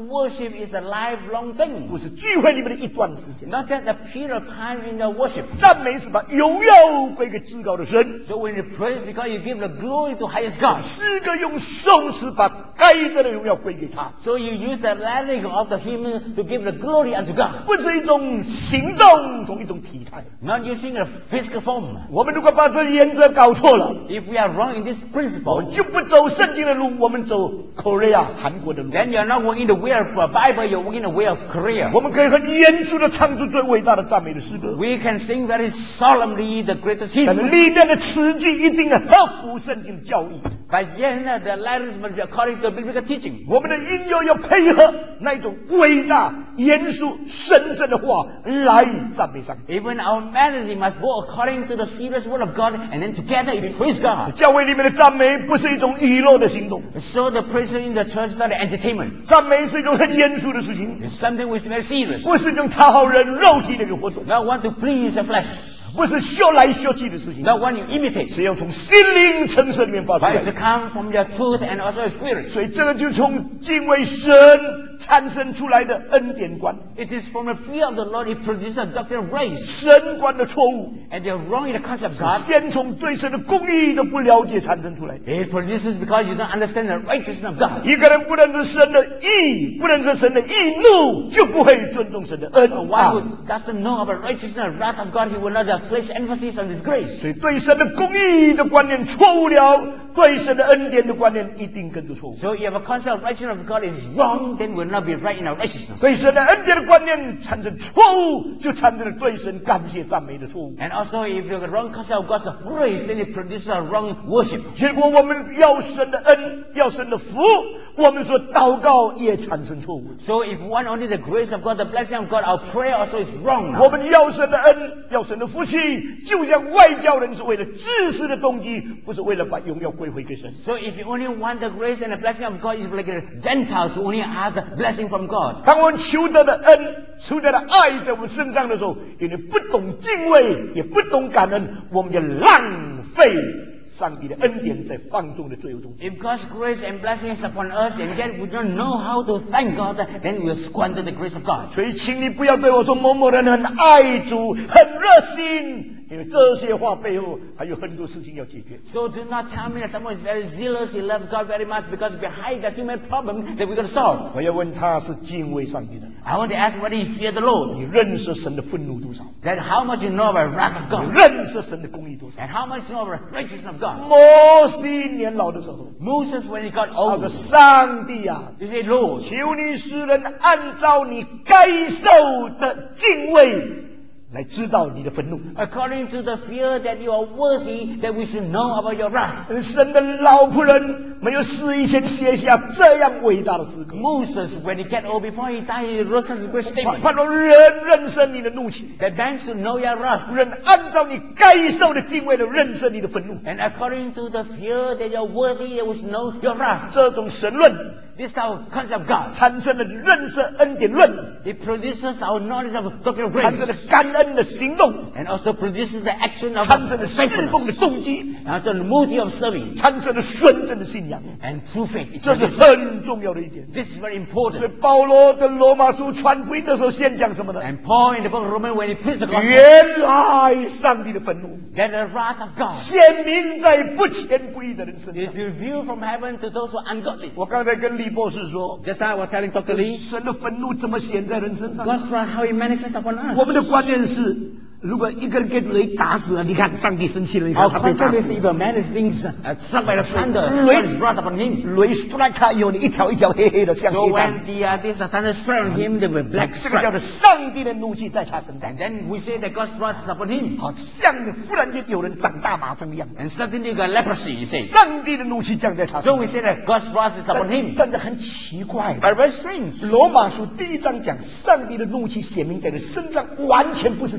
worship is a lifelong thing. 不是聚会里面的一段时间。 Not just a period of time in the worship. 赞美是把荣耀归给至高的神。 So when you praise, because you give the glory to highest God. 诗歌用颂词把该得的荣耀归给他， So you use the language of the hymn to give the glory unto God. 不是一种行动，同一种体态。 Not using a physical form. 我们如果把这原则搞错了， If we are wrong in this 我 principle, 们就不走圣经的路，我们走 Korea 韩国的路。 then you're not walking the way of the Bible, you're walking the way of Korea. 我们可以很严肃的唱出最伟大的赞美的诗歌， We can sing very solemnly the greatest 但是 hymn. 里面的词句一定要合乎圣经的教义。 But yet the letters must be according to biblical teaching. 我们的音乐要配合那一种伟大、严肃、神圣的话来赞美上帝。 Even our melody must go according to the serious word of God, and then together we praise God. 教会里面的赞美不是一种娱乐的行动， So the praise in the church is not an entertainment. 赞美是一种很严肃的事情， It's something which is very serious. 不是一种讨好人肉体的一个活动， Not want to please the flesh. 不是秀来秀去的事情， Not one you imitate. 是要从心灵层次里面发出 But 来 it's to 的。 come from your truth and also your spirit. 所以这个就从敬畏神产生出来的恩典观， It is from the fear of the Lord it produces a doctrine of grace. 神观的错误， And they're wrong in the concept of God. 先从对神的公义都不了解产生出来。 It produces because you don't understand the righteousness of God. 一个人不认识神的义，不认识神的义怒，就不会尊重神的恩。 One who doesn't know about righteousness and wrath of God, he will not place emphasis on His grace. 所以对神的公义的观念错误了，对神的恩典的观念一定跟着错误。 So if a concept of righteousness of God is wrong, then we'll not be right in our righteousness. 对神的恩典的观念产生错误，就产生了对神感谢赞美的错误。 And also, if you have a wrong concept of God's grace, then it produces a wrong worship. 结果我们要神的恩，要神的福，我们说祷告也产生错误。 So if we want only the grace of God, the blessing of God, our prayer also is wrong 我 now. 们要神的恩，要神的福气，就像外教人是为了自私的动机，不是为了把荣耀归回给神。 So if you only want the grace and the blessing of God, it's like the Gentiles who only ask the blessing from God. 当我们求得的恩、求得的爱在我们身上的时候，因为不懂敬畏，也不懂感恩，我们就浪费上帝的恩典在放纵的罪恶中。 If God's grace and blessing is upon us, and yet we don't know how to thank God, then we'll squander the grace of God. 所以，请你不要对我说某某人很爱主、很热心，因为这些话背后还有很多事情要解决。 So do not tell me that someone is very zealous, he loves God very much, because behind there's human problem that we're going to solve. 我要问他是敬畏上帝的， I want to ask whether you fear the Lord, 你认识神的愤怒多少？ that how much you know about wrath of 你 God, 认识神的公义多少？ and how much you know about righteousness of God. 摩西年老的时候， Moses, when he got 他 old, 说：“上帝啊， he said, Lord, 求你使人按照你该受的敬畏来知道你的愤怒。 according to the fear that you are worthy, that we should know about your wrath. 神的老仆人没有事以前写下这样伟大的诗歌， Moses, when he got old, before he died, he wrote such a great 盼 statement, 盼望人认识你的怒气， that man should know your wrath. 人按照你该受的敬畏来认识你的愤怒。 And according to the fear that you're worthy, they will know your wrath. 这种神论 This is our concept of God. 产生了认识恩典论， It produces our knowledge of doctrine of 产生了 grace, 感恩的行动， and also produces the action of 产生了侍奉 faithfulness, 的动机， and also the motive of serving, 产生了纯正的信仰。 and true faith. 这是很重要的一点。 This is very 所以 important. 保罗跟罗马书传福音的时候，先讲什么呢？ And Paul in the book of Romans, when he preached the gospel, 原来上帝的愤怒 that the wrath of God 显明在不虔不义的人身上。 is revealed from heaven to those who are ungodly. 我刚才跟李博士说， Just now I was telling Dr. Lee, 神的愤怒怎么显在人身上？ God's wrath, how he manifests upon 我 us. 们的观念是，如果一个人给雷打死了，你看上帝生气了，你看 Our 他被打 concept 死 is 了。 if a man is being struck by the thunder, God is wrath upon him. 雷 strike 他以后，你一条一条黑黑的像 So 黑蛋， when this thunder struck on him, they were black 这个叫 stripes. 做上帝的怒气在他身上 And，then we say that God's wrath is upon him. 好像忽然间有人长大麻风一样， And suddenly you got leprosy, you say. 上帝的怒气降在他身 So 上。 we say that God's wrath is upon him. 但是很奇怪， But very strange. 罗马书第1章讲，上帝的怒气显明在人身上，完全不是提这一方面。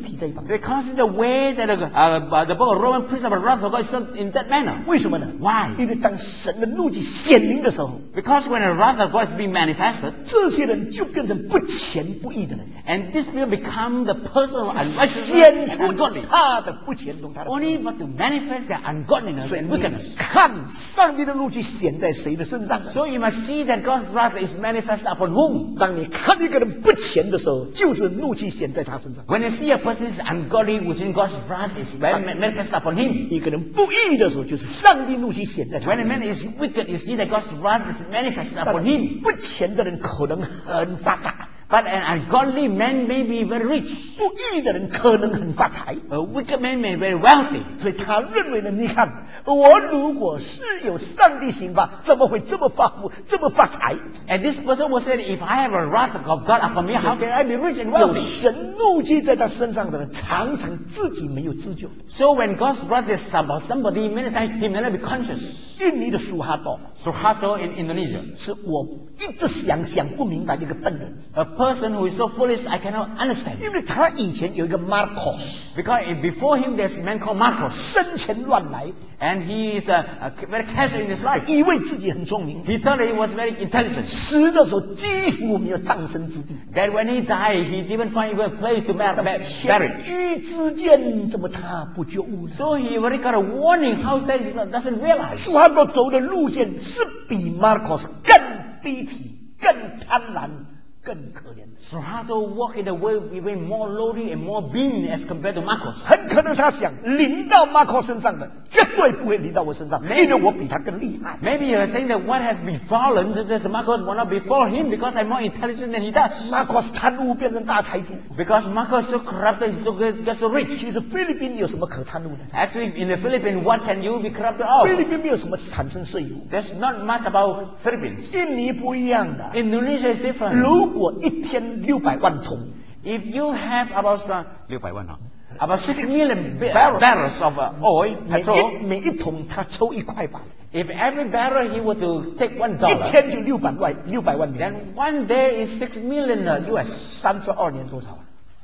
Because the way that the book of Romans preaches about wrath of God is not in that manner. 为什么呢？ Why? 因为当神的怒气显明的时候， Because when the wrath of God is being manifested, 这些人就变成不虔不义的人， and these people become the person of unrighteousness 显 and 出 ungodly. 他的不虔从他的。 Only but to manifest their ungodliness 所以 and 你 wickedness. 看上帝的怒气显在谁的身上呢？ So you must see that God's wrath is manifest upon whom? 当你看一个人不虔的时候，就是怒气显在他身上； When you see a person is ungodly, within God's wrath is manifest upon him. 一个人不义的时候，就是上帝怒气显在他 When a 身上。 man is wicked, you see that God's wrath is manifest 但 upon him. 不虔的人可能很发达， But an ungodly man may be very rich. 不义的人可能很发财。 A wicked man may be very wealthy. 所以他认为呢，你看，我如果是有上帝刑罚，怎么会这么发富，这么发财？ And this person will say, if I have a wrath of God upon me, how can I be rich and 有 wealthy? 神怒气在他身上的人，常常自己没有知觉。 So when God's wrath is about somebody, many times he may not be conscious. 印尼的苏哈多 Suharto in Indonesia. 是我一直想不明白的一个笨人， A person who is so foolish, I cannot understand. 因为他以前有一个 Marcos， Because before him there's a man called Marcos. 生前乱来， And he is very casual in his life. 以为自己很聪明， He thought he was very intelligent. 死的时候几乎没有葬身之地。 That when he died, he didn't find even a place to bury. 前居之鉴，怎么他不觉悟呢？ So he already got a warning. How is that he doesn't realize? 苏哈多走的路线是比 Marcos 更卑鄙、更贪婪、更可怜的。 Suharto walked in a way even more lowly and more mean as compared to Marcos. 很可能他想临到 Marcos 身上的，绝对不会临到我身上，因为我比他更厉害。 Maybe you think that what has befallen this Marcos will not befall him because I'm more intelligent than he does. Marcos 贪污变成大财主， Because Marcos is so corrupted, he's so gets so rich. 其实菲律宾有什么可贪污的？ Actually, in the Philippines, what can you be corrupted 菲 of? 律宾没有什么产生税务， There's not much about Philippines. 印尼不一样的。 Indonesia is different. 如果一天600万桶， If you have about 600万 about 6 million barrels of oil, 每 petrol, 一桶他抽1块吧， if every barrel he were to take $1, 一天就600万美元， then one day is 6 million US. 32年多少啊？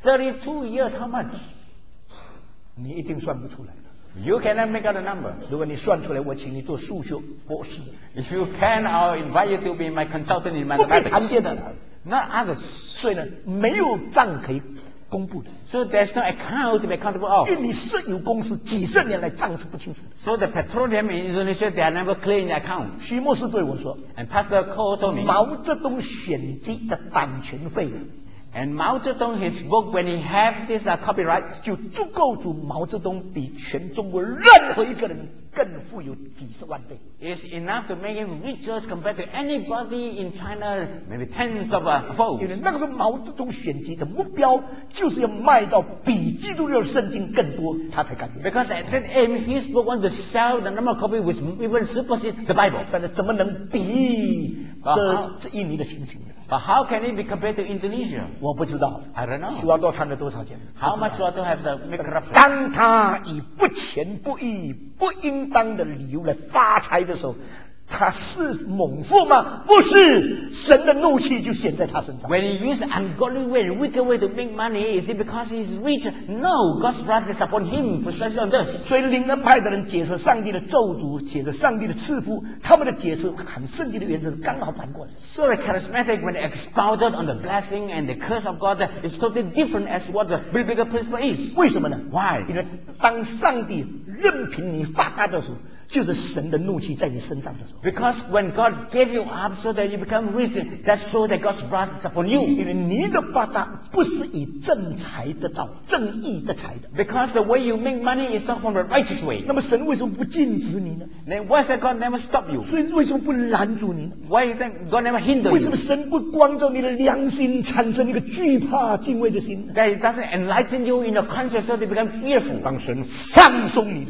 32 years, how much? 你一定算不出来。 You cannot make out a number. 如果你算出来，我请你做数学博士， If you can, I'll invite you to be my consultant in 不被谈 mathematics. 见的。 Not others. 所以呢，没有账可以公布的， So there's no account to be accountable 因 of. 为你石油公司几十年来账是不清楚的。 So the petroleum in Indonesia, they are never clear in the account. 徐牧师对我说， And Pastor Cole told me, 毛泽东选集的版权费 and Mao Zedong, his book, when he have this copyright, 就足够足毛泽东比全中国任何一个人更富有几十万倍。 is enough to make him richer compared to anybody in China, maybe tens of 因为 folds. 那个时候毛泽东选集的目标就是要卖到比基督教圣经更多，他才敢给。 Because at that aim, his book wanted to sell the number of copies which even supersede the Bible. 但是怎么能比这印尼的情形呢？ But how can it be compared to Indonesia? 我不知道。 I don't know. 苏哈多贪了多少钱？ How much Suharto have the make corruption? 当他以不虔不义、不应当的理由来发财的时候，他是猛妇吗？不是，神的怒气就显在他身上。 When he used ungodly way, wicked way to make money, is it because he's rich? No, God's wrath is upon him precisely on this. 所以灵恩派的人解释上帝的咒诅，解释上帝的赐福，他们的解释和圣经的原则刚好反过来。 So the charismatic, when they expounded on the blessing and the curse of God, is totally different as what the biblical principle is. 为什么呢 Why? 因为当上帝任凭你发达的时候，就是神的怒气在你身上的时候。 Because when God gave you up so that you become rich, that shows that God's wrath is upon you. 因为你的发达不是以正财得到、正义的财的， Because the way you make money is not from the righteous way. 那么神为什么不禁止你呢？ Then why is that God never stop you? 所以为什么不拦住你呢？ Why is that God never hinder 为什 you? 么神不光照你的良心，产生一个惧怕、敬畏的心呢？ That it doesn't enlighten you in your conscience so that you become fearful. 当神放松你的时候，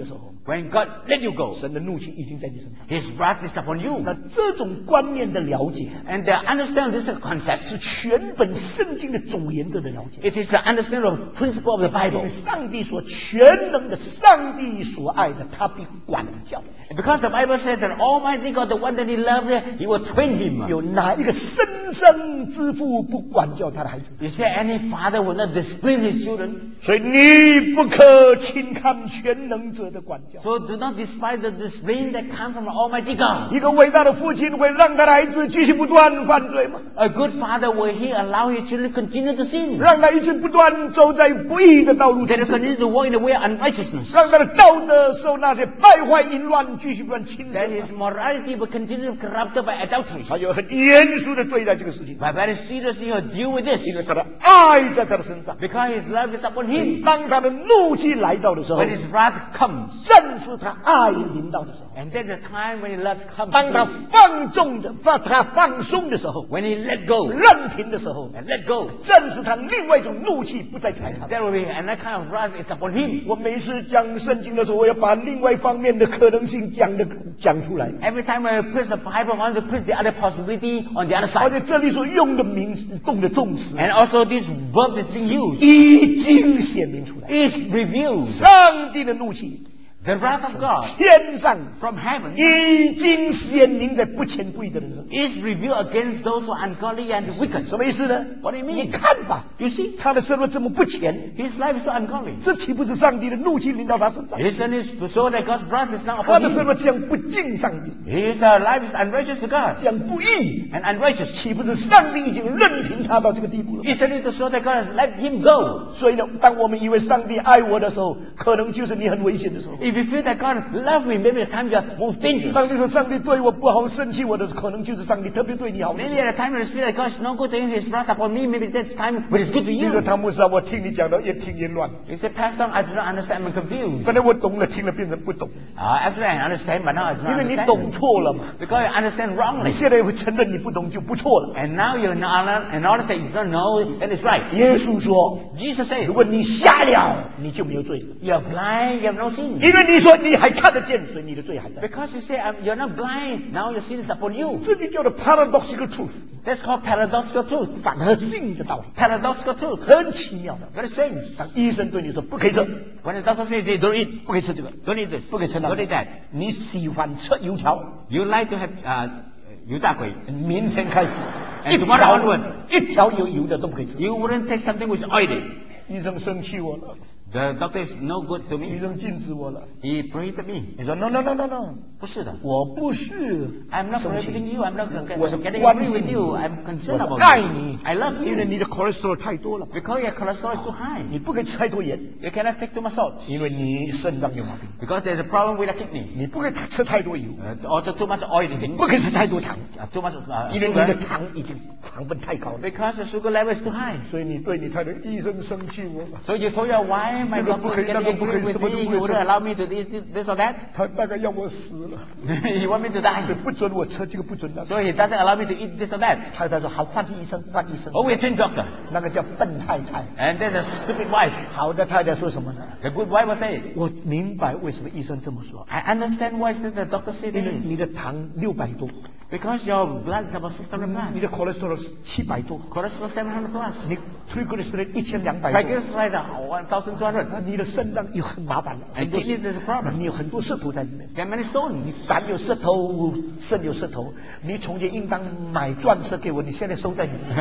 When God let you go, 神的怒气已经在你身上。 His wrath is upon you. 那这种观念的了解， And they understand this concept. 是全本圣经的总原则的了解。 It is the understanding of principle of the 因 Bible. 为上帝所全能的，上帝所爱的，他必管教。 Because the Bible says that Almighty God, the one that He loves, He will train him. 有哪一个生身之父不管教他的孩子？ Is there any father who will not discipline his children? 所以你不可轻看全能者的管教。 So do not despise the discipline that comes from Almighty God. 一个伟大的父亲会让他的孩子继续不断犯罪吗？ A good father, will he allow his children to continue to sin? 让他一直不断走在不义的道路 They 中 will，continue to walk in the way of unrighteousness. 让他的道德受那些败坏淫乱继续不断侵 That 蚀 his morality will continue to be corrupted by adultery. 他就很严肃的对待这个事情， But very seriously, he'll deal with this. 因为他的爱在他的身上。 Because his love is upon him. 当他的怒气来到的时候， When his wrath comes, 正是他爱临到的时候。 and that's the time when his love comes. 当他放纵的，他放松的时候， When he let go 任凭的时候， and let go, 正是他另外一种怒气不再踩他。 there will be another kind of wrath is upon him. 我每次讲圣经的时候，我要把另外一方面的可能性讲出来。 Every time I preach the Bible, I want to preach the other possibility on the other 而 side. 且这里所用的动的动词， And also this verb is being used 已经显明出来。 is revealed. 上帝的怒气， The wrath of God 天上 from heaven 已经显明在不虔不义的人身上。 is revealed against those who are ungodly and wicked. 什么意思呢？ What do you 你 mean? 看吧， You see, 他的生活这么不虔， his life is so ungodly. 这岂不是上帝的怒气临到他身上？ Isn't it to show that God's wrath is now 他 upon 的生 him? 活这样不敬上帝， His life is unrighteous to God 这样不义， and unrighteous. 岂不是上帝已经任凭他到这个地步了？ Isn't it to show that God has let him go? 所以呢，当我们以为上帝爱我的时候，可能就是你很危险的时候。 If you feel that God loves me, maybe the time you are most dangerous. 当你说上帝对我不好、生气我的，可能就是上帝特别对你好的时候。 Maybe at the time when you feel that God is not good to you, His wrath upon me, maybe that's time when it's good to 你说 you. 唐牧师啊，我听你讲的越听越乱， You say, Pastor, I do not understand, I'm confused. 本来我懂了，听了变成不懂， Actually, I understand, but now I do 因 not 为你懂 understand. 错了嘛。 Because you understand 你 wrongly. 现在会承认你不懂就不错了。 And now you're not, in order to say you don't know, then it's right. 耶稣说， Jesus said, 如果你瞎了，你就没有罪了， you're blind, you have no sin. 因为你说你还看得见，所以你的罪还在。 Because you say, you're not blind, now your sin is upon you. 这就叫做 paradoxical truth， That's called paradoxical truth. 反合性的道理， Paradoxical truth. 很奇妙的。 Very strange. 当医生对你说不可以吃， When the doctor says, they don't eat, 不可以吃这个， don't eat this, 不可以吃那 don't 个 eat that. 你喜欢吃油条， You like to have, 油炸鬼. 明天开始 And 一 tomorrow 条 onwards 一条有油的都不可以吃。 You wouldn't take something which is oily. 医生生气我了， The doctor is no good to 医 me. 生禁止我了。 He prohibited me. 你说 no no no no no， 不是的。 我不是 I'm not 生气 prohibiting you. I'm not 我是 getting 关 angry 心 with 你 you. I'm 我 concerned 是 about 爱 you. 你 I love 因为 you. 你的 cholesterol 太多了， Because your cholesterol is too high. 你不可以吃太多盐， You cannot take too much salt. 因为你肾脏有毛病。 Because there's a problem with the kidney. 你不可以吃太多油， Also too much oily things. 不可以吃太多糖， Too much 因为你的 sugar. 糖已经糖分太高了。 Because the sugar level is too high. 所以你对你太太医生生气我了， So you told your wife, my 这个 doctor 不可以， is 那 getting 个不可以， angry with 什么都 me. 不 He 可以 wouldn't 吃， allow me to this or that. 他大概要我死了， He want me to 所以 die. 不准我吃这个，不准那个。 So he doesn't allow me to eat this or that. 太太说好，换医生，换医生。 Oh, we change doctor. 那个叫笨太太。 And there's a stupid wife. 好的太太说什么呢？ The good wife will say, 我明白为什么医生这么说， I understand why the doctor said 因为你 this. 的糖600多， Because your blood is about 600 你 plus. 的 cholesterol 700多， Cholesterol 700 plus. 你 triglyceride 1200多， Triglyceride 1200. 那你的肾脏又很麻烦了， And 很多 kidneys is a problem. 你有很多石头在里面。 There are many stones. 胆有石头，肾有石头，你从前应当买钻石给我，你现在收在里面，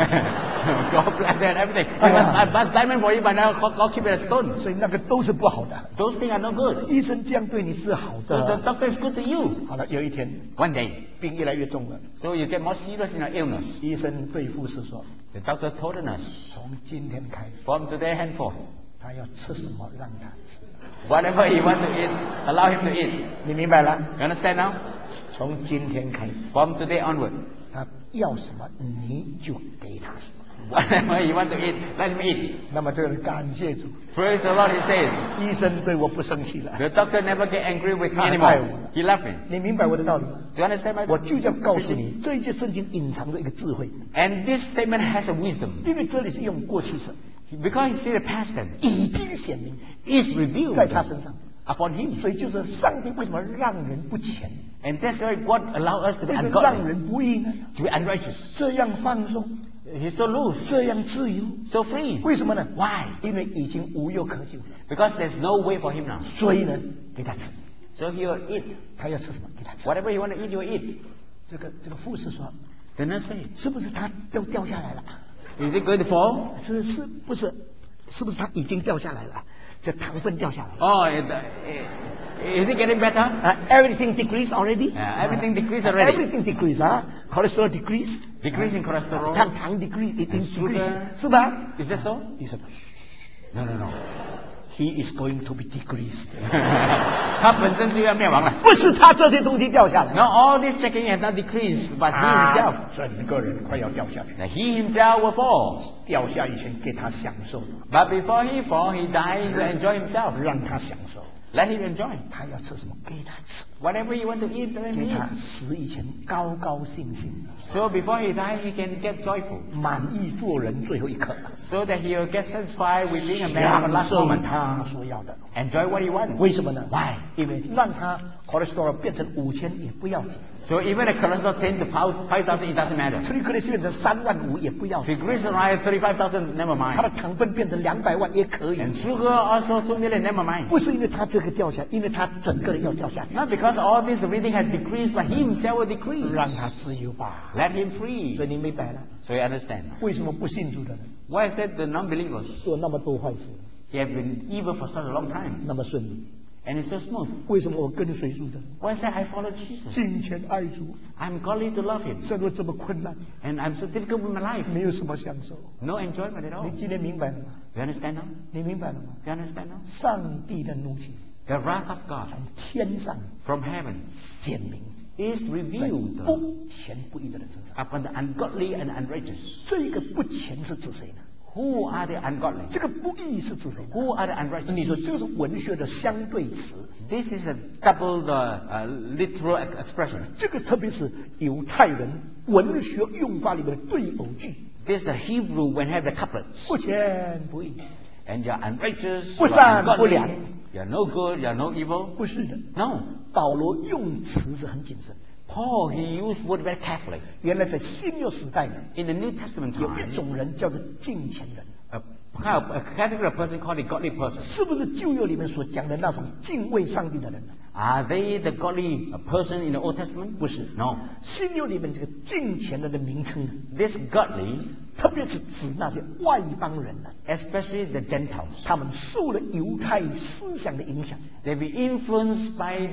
God bless and everything. I must diamond for you, but now God keep it a stone. 所以那个都是不好的。 Those things are no good. 医生这样对你是好 So the 的。 doctor is good to you. 好了，有一天 One day, 病越来越重了， so you get more serious in your illness. 医生对护士说， The doctor told the nurse, 从今天开始， from today henceforth, 他要吃什么让他吃。 whatever he want to eat, allow him to eat. 你明白了？ You understand now? 从今天开始， From today onward, 他要什么你就给他什么。 whatever he want to eat, let him eat. 那么这个人感谢主， Praise the Lord, he said. 医生对我不生气了。 The doctor never get angry with me 他爱 anymore. 我了。 He loved me. 你明白我的道理吗？ Do you understand my 我就要告诉你，这一节圣经隐藏着一个智慧， And this statement has a wisdom. 因为这里是用过去式， Because he said the past tense 已经显明 is revealed 在他身上。 upon him. 所以就是上帝为什么让人不虔， And that's why God allowed us to be 为什么让 ungodly, 人不义呢？ to be unrighteous. 这样放松， He's so loose, 这样自由， so free. 为什么呢？ Why? 因为已经无药可救了， Because there's no way for him now. 所以呢，给他吃， So he will eat. 他要吃什么？给他吃。 Whatever he want to eat, he will eat. 这个护士说， The nurse said, 是不是他都掉下来了？ is it going to fall? 是不是？是不是他已经掉下来了？这糖分掉下来了。 Oh, is it getting better? Everything decrease already. Everything decreased already. Everything decrease 啊，cholesterol decrease， Decreasing cholesterol. 糖 decrease， it And is sugar. decrease， 是吧？ Is that so? 你说 No, no, no. ，he is going to be decreased， 他本身就要灭亡了。 不是他这些东西掉下来， Now all this checking has not decreased, but he himself, 整个人快要掉下去， that he himself will fall. 掉下以前给他享受， But before he fall, he died to enjoy himself. 让他享受。 Let him enjoy. 他要吃什么？给他吃， Whatever you want to eat, let him 给他 eat. 死以前高高兴兴， So before he dies, he can get joyful. 满意做人最后一刻， So that he will get satisfied with being a man of the 享 last 受 moment. 他所要的。 Enjoy what he wants. 为什么呢 Why? 因为让他 cholesterol 变成5000也不要紧 So even the cholesterol 10 to 5,000, it doesn't matter. ，triglyceride 变成35000也不要紧， Triglyceride 35,000, never 他的 mind. 糖分变成200万也可以。 And sugar also 2 million, never mind. 不是因为他这个掉下来，因为他整个人要掉下来， Not because all this reading has decreased, but he himself will decrease. 让他自由吧。 Let him 所 free. 以你明白了， So you understand. 为什么不信主的人 Why is that the non-believers, 做那么多坏事， they have been evil for such a long time, 那么顺利？ and it's so smooth? 为什么我跟随主的人 Why is that I follow Jesus? 敬虔爱主， I'm godly to love him, 生活这么困难， and I'm so difficult with my life. 没有什么享受？ No enjoyment at all. 你今天明白了吗？ You understand now? 你明白了吗？ You understand now? 上帝的怒气 The wrath of God 从天上 from heaven 显明 is 在 revealed 不虔不义的人身上。 upon the ungodly and unrighteous. 这个不虔是指谁呢？ Who are the ungodly? 这个不义是指谁呢？ Who are the 你 unrighteous? 说这个是文学的相对词， This is a double literal expression. 这个特别是犹太人文学用法里面的对偶句， This is a Hebrew when have the couplets. 不虔不义， And you're unrighteous, 不 you're 善不 ungodly, 良。 you're no good, you're no evil. 不是的。 No. 保罗用词是很谨慎。 Paul, he used word very carefully. 原来在新约时代呢， In the New Testament 有一 time, 种人叫做敬虔人， a category of person called a godly person. 是不是旧约里面所讲的那种敬畏上帝的人呢？ Are they the godly person in the Old Testament? 不是。 No. 新约里面这个敬虔人的名称呢， This godly, 特别是指那些外邦人呢， especially the Gentiles, 他们受了犹太思想的影响， they be influenced by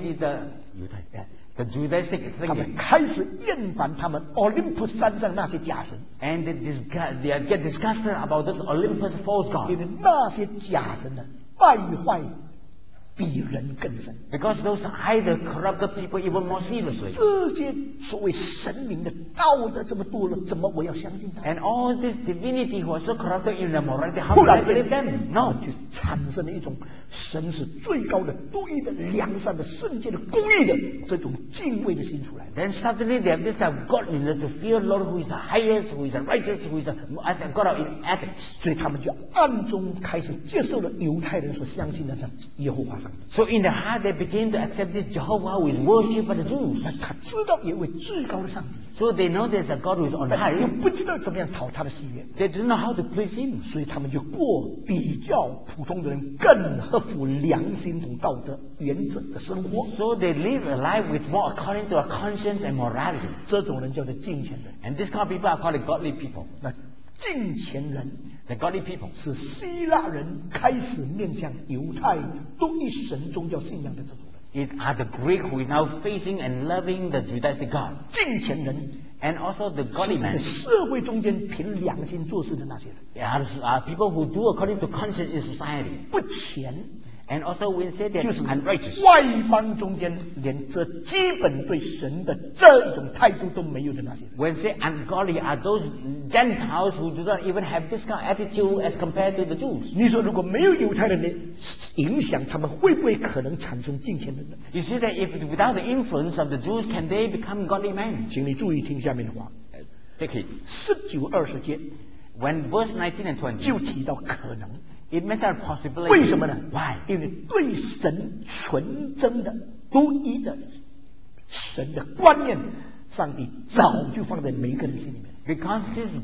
the Judaistic 他们 thinking. 开始厌烦他们 Olympus 山上那些假神， And they get disgusted about this Olympus false 因 god. 为那些假神呢败坏比人更深。 Because those idol corrupted people even more seriously. 这些所谓神明的道德这么堕落，怎么我要相信他？ And all this divinity who are so corrupted in their morality, how 忽 can I 然 believe 间 them? 他 No. 们就产生了一种神是最高的、独一的、良善的、圣洁的、公义的这种敬畏的心出来。 Then suddenly they have this kind of godliness to fear Lord who is the highest, who is the righteous, who is the God of ethics. 所以他们就暗中开始接受了犹太人所相信的那耶和华上帝。 So in their heart they begin to accept this Jehovah who is worshipped by the Jews. 那他知道有位至高的上帝， So they know there's a God who is on 但又 high. 不知道怎么样讨他的喜悦， They don't know how to please him. 所以他们就过比较普通的人更合乎良心同道德原则的生活。 So they live a life with more according to a conscience and morality. 这种人叫做敬虔人。 And this kind of people are called the godly people. 那敬虔人 The godly people. 是希腊人开始面向犹太独一神宗教信仰的这种人。 It are the Greek who is now facing and loving the Judaistic God. 敬虔人 And also the godly 是在 man. 社会中间凭良心做事的那些人。 Are people who do according to conscience in society. 不虔 And also we say they're 就是 unrighteous. 外邦中间连这基本对神的这一种态度都没有的那些人。 When say ungodly are those Gentiles who do not even have this kind of attitude as compared to the Jews. 你说如果没有犹太人的影响，他们会不会可能产生敬虔人呢？ You see that if without the influence of the Jews, can they become godly men? 请你注意听下面的话， Take it. 19、20节 When verse 19 and 20, 就提到可能。 It makes that a possibility. 为什么呢？ Why? 因为对神纯真的、独一的神的观念，上帝早就放在每一个人心里面。 Because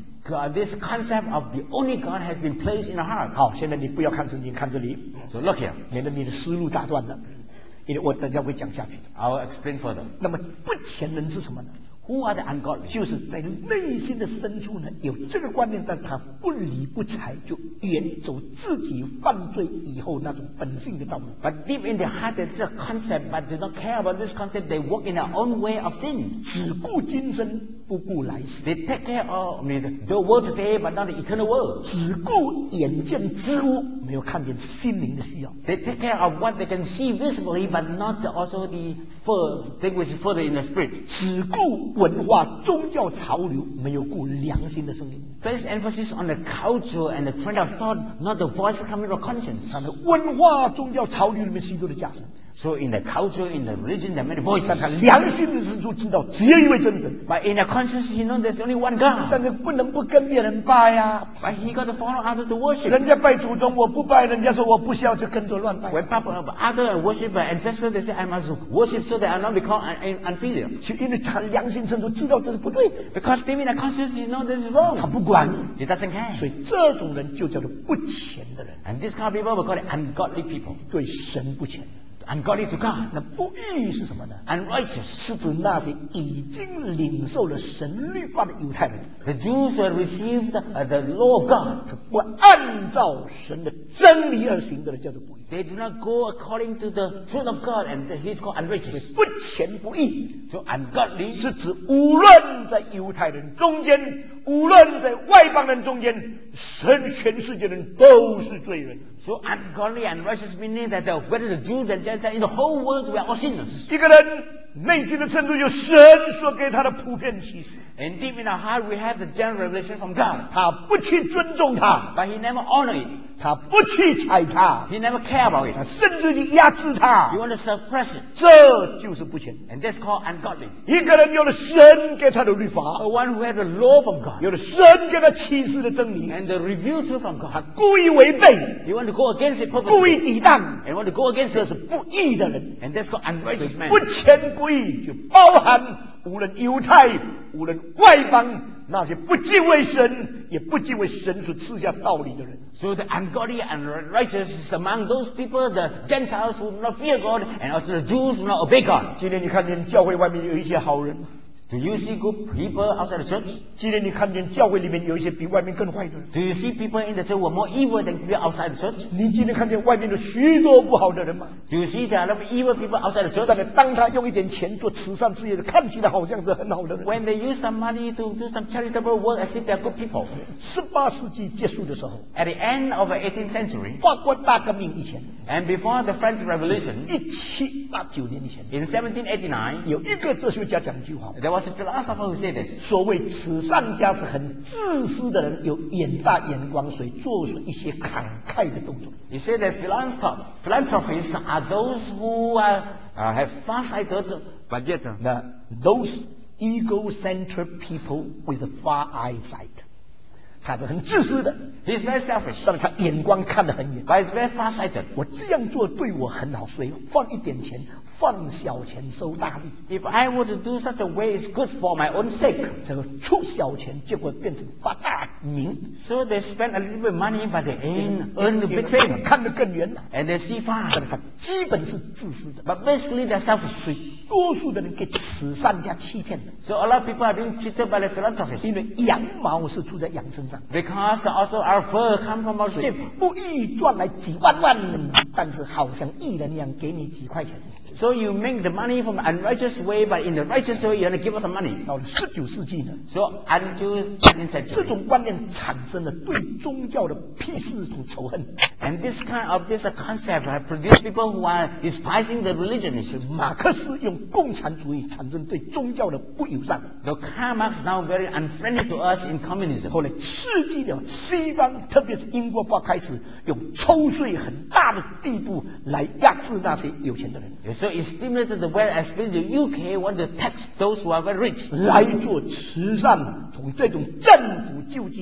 this concept of the only God has been placed in our heart. 好，现在你不要看圣经，看这里， So look here. 免得你的思路打断了。因为我等下会讲下去的。 I'll explain further. 那么不虔人是什么呢？ Who are the ungodly? 就是在内心的深处呢，有这个观念，但是他不理不睬，就远走自己犯罪以后那种本性的道路。 But deep in their heart, there's a concept, but do not care about this concept. They walk in their own way of sin. 只顾今生，不顾来世； They take care of the world today, but not the eternal world. 只顾眼见之物，没有看见心灵的需要。 They take care of what they can see visibly, but not also the thing which is further in the spirit. 只顾文化宗教潮流，没有顾良心的声音。 Place emphasis on the culture and the trend of thought, not the voice coming from conscience. 他的文化宗教潮流里面许多的假神， So in the culture, in the religion, there are many 但他 voices. 良心的深处知道，只有一位真神。 But in the conscience, he knows there's only one God. 但是不能不跟别人拜啊！ But he got to follow others to worship. 人家拜祖宗，我不拜；人家说我不孝，就跟着乱拜。 When people other worship their ancestors, they say, I must worship so that I not become unfilial. 就因为他良心深处知道这是不对的， Because deep in the conscience, he knows this is 他 wrong. 不管， He doesn't care. 所以这种人就叫做不虔的人， And this kind of people, we call it ungodly people. 对神不虔。 Ungodly to God. 那不义是什么呢？ Unrighteous. 是指那些已经领受了神律法的犹太人， The Jews who had received the law of God. 不按照神的真理而行的人叫做不义。 They do not go according to the truth of God, and he's called unrighteous. 不虔不义 So ungodly 是指无论在犹太人中间，无论在外邦人中间，全世界人都是罪人。 So ungodly and righteous meaning that whether the Jews and Gentiles in the whole world we are all sinners. 一个人内心的深处有神所给他的普遍启示， And deep in our heart we have the general revelation from God. 他不去尊重他， But he never honor it. 他不去睬他， He never care about 他 it. 甚至去压制 He 他， want to suppress it. 这就是不虔。 And that's called ungodly. 一个人有了神给他的律法， The one who has the law from God 有了神给他启示的真理， and the revealed truth from 他 God. 故意违背， You want to go against it 故意 purposely 抵挡， and want to go against 这 it. 是不义的人。 And that's called unrighteous man. 不虔不义就包含无论犹太，无论外邦，那些不敬畏神，也不敬畏神所赐下道理的人。 So the ungodly and righteous is among those people, the Gentiles who do not fear God, and also the Jews who do not obey God. 今天你看见教会外面有一些好人， Do you see good people outside the church? 今天你看见教会里面有一些比外面更坏的人， Do you see people in the church who are more evil than people outside the church? 你今天看见外面有许多不好的人吗？ Do you see there are a lot of evil people outside the 但 church? 是当他用一点钱做慈善事业的，看起来好像是很好的人。 When they use some money to do some charitable work as if they are good people. 18世纪结束的时候， At the end of the 18th century, 法国大革命以前， and before the French Revolution, 1789年以前， in 1789, 有一个哲学家讲一句话， there was a philosopher who said this. 所谓慈善家是很自私的人，有远大眼光，所以做出一些慷慨的动作。 He said that philanthropists are those who have far-sighted, but yet 那 those egocentric people with far eyesight， 他是很自私的， he's very selfish, 但是他眼光看得很远。 but he's very far-sighted. 我这样做对我很好，所以放一点钱，放小钱收大利。 If I were to do such a way, it's good for my own sake. 这个出小钱，结果变成发大名， So they spend a little bit of money, but they earn a big fame. 看得更远了。 And they see far. 但是他基本是自私的， But basically they're selfish. 所以多数的人给慈善家欺骗的， So a lot of people are being cheated by the philanthropists. 因为羊毛是出在羊身上， Because also our fur comes from our 所以 sheep. 不义赚来几万万，但是好像义人一样给你几块钱。 So you make the money from the unrighteous way, but in the righteous way, you're going to give us some money. 到了19世纪呢， So until 19th 这 century. 种观念产生了对宗教的鄙视和仇恨。 And this concept have produced people who are despising the religion issue. 马克思用共产主义产生对宗教的不友善， The Karl Marx now very unfriendly to us in communism. 后来刺激了西方，特别是英国开始用抽税很大的地步来压制那些有钱的人， So it stimulated the West, especially the UK, want to tax those who are very rich. 来做慈善，同这种政府救济，同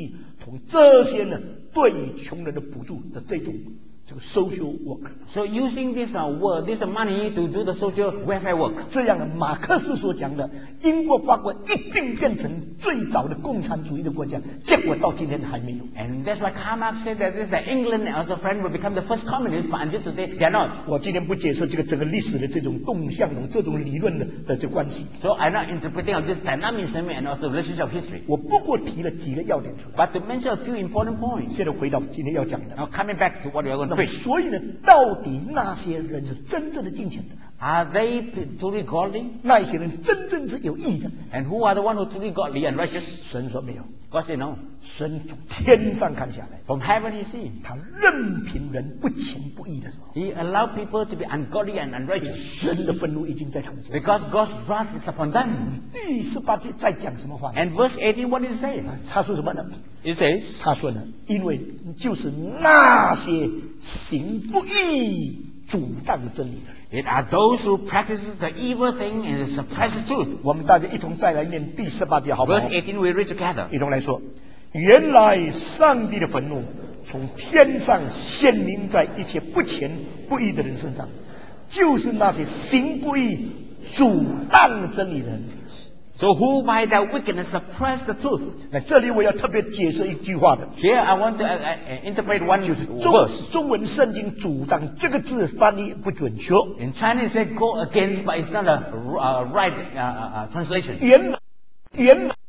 从这些呢对穷人的补助的这种这个 social work。 So using this word, this money to do the social welfare work. 这样的马克思所讲的，英国、法国一定变成最早的共产主义的国家，结果到今天还没有。 And that's why Karl Marx said that this England and also France will become the first communist, but until today they are not. 我今天不解释这个整个历史的这种动向的这种理论的这关系。 So I'm not interpreting of this dynamism and also relationship of history. 我不过提了几个要点出来。 But to mention a few important points. 现在回到今天要讲的。 Now coming back to what we are going to 那么 preach. 所以呢，到底那些人是真正的敬虔的， Are they truly godly? 那一些人真正是有义的？ And who are the one who truly godly and righteous? 神说没有， God said no. 神从天上看下来， From heaven he see. 他任凭人不虔不义的时候， He allowed people to be ungodly and unrighteous. 神的愤怒已经在他们身上。 Because God's wrath is upon them. 第18节在讲什么话呢？ And verse 18, what did it say? 他说什么呢？ It says, 他说呢，因为就是那些行不义、阻挡真理的人。 it are those who practice the evil thing and suppress the truth. 我们大家一同再来念第18节，好不好 Verse 18 we read together. 一同来说，原来上帝的愤怒从天上显明在一切不虔不义的人身上，就是那些行不义、阻挡真理的人。 So who by their wickedness suppress the truth? 那这里我要特别解释一句话的， Here I want to interpret one verse. 中文圣经阻挡这个字翻译不准确， In Chinese it said go against, but it's not a right translation. 原来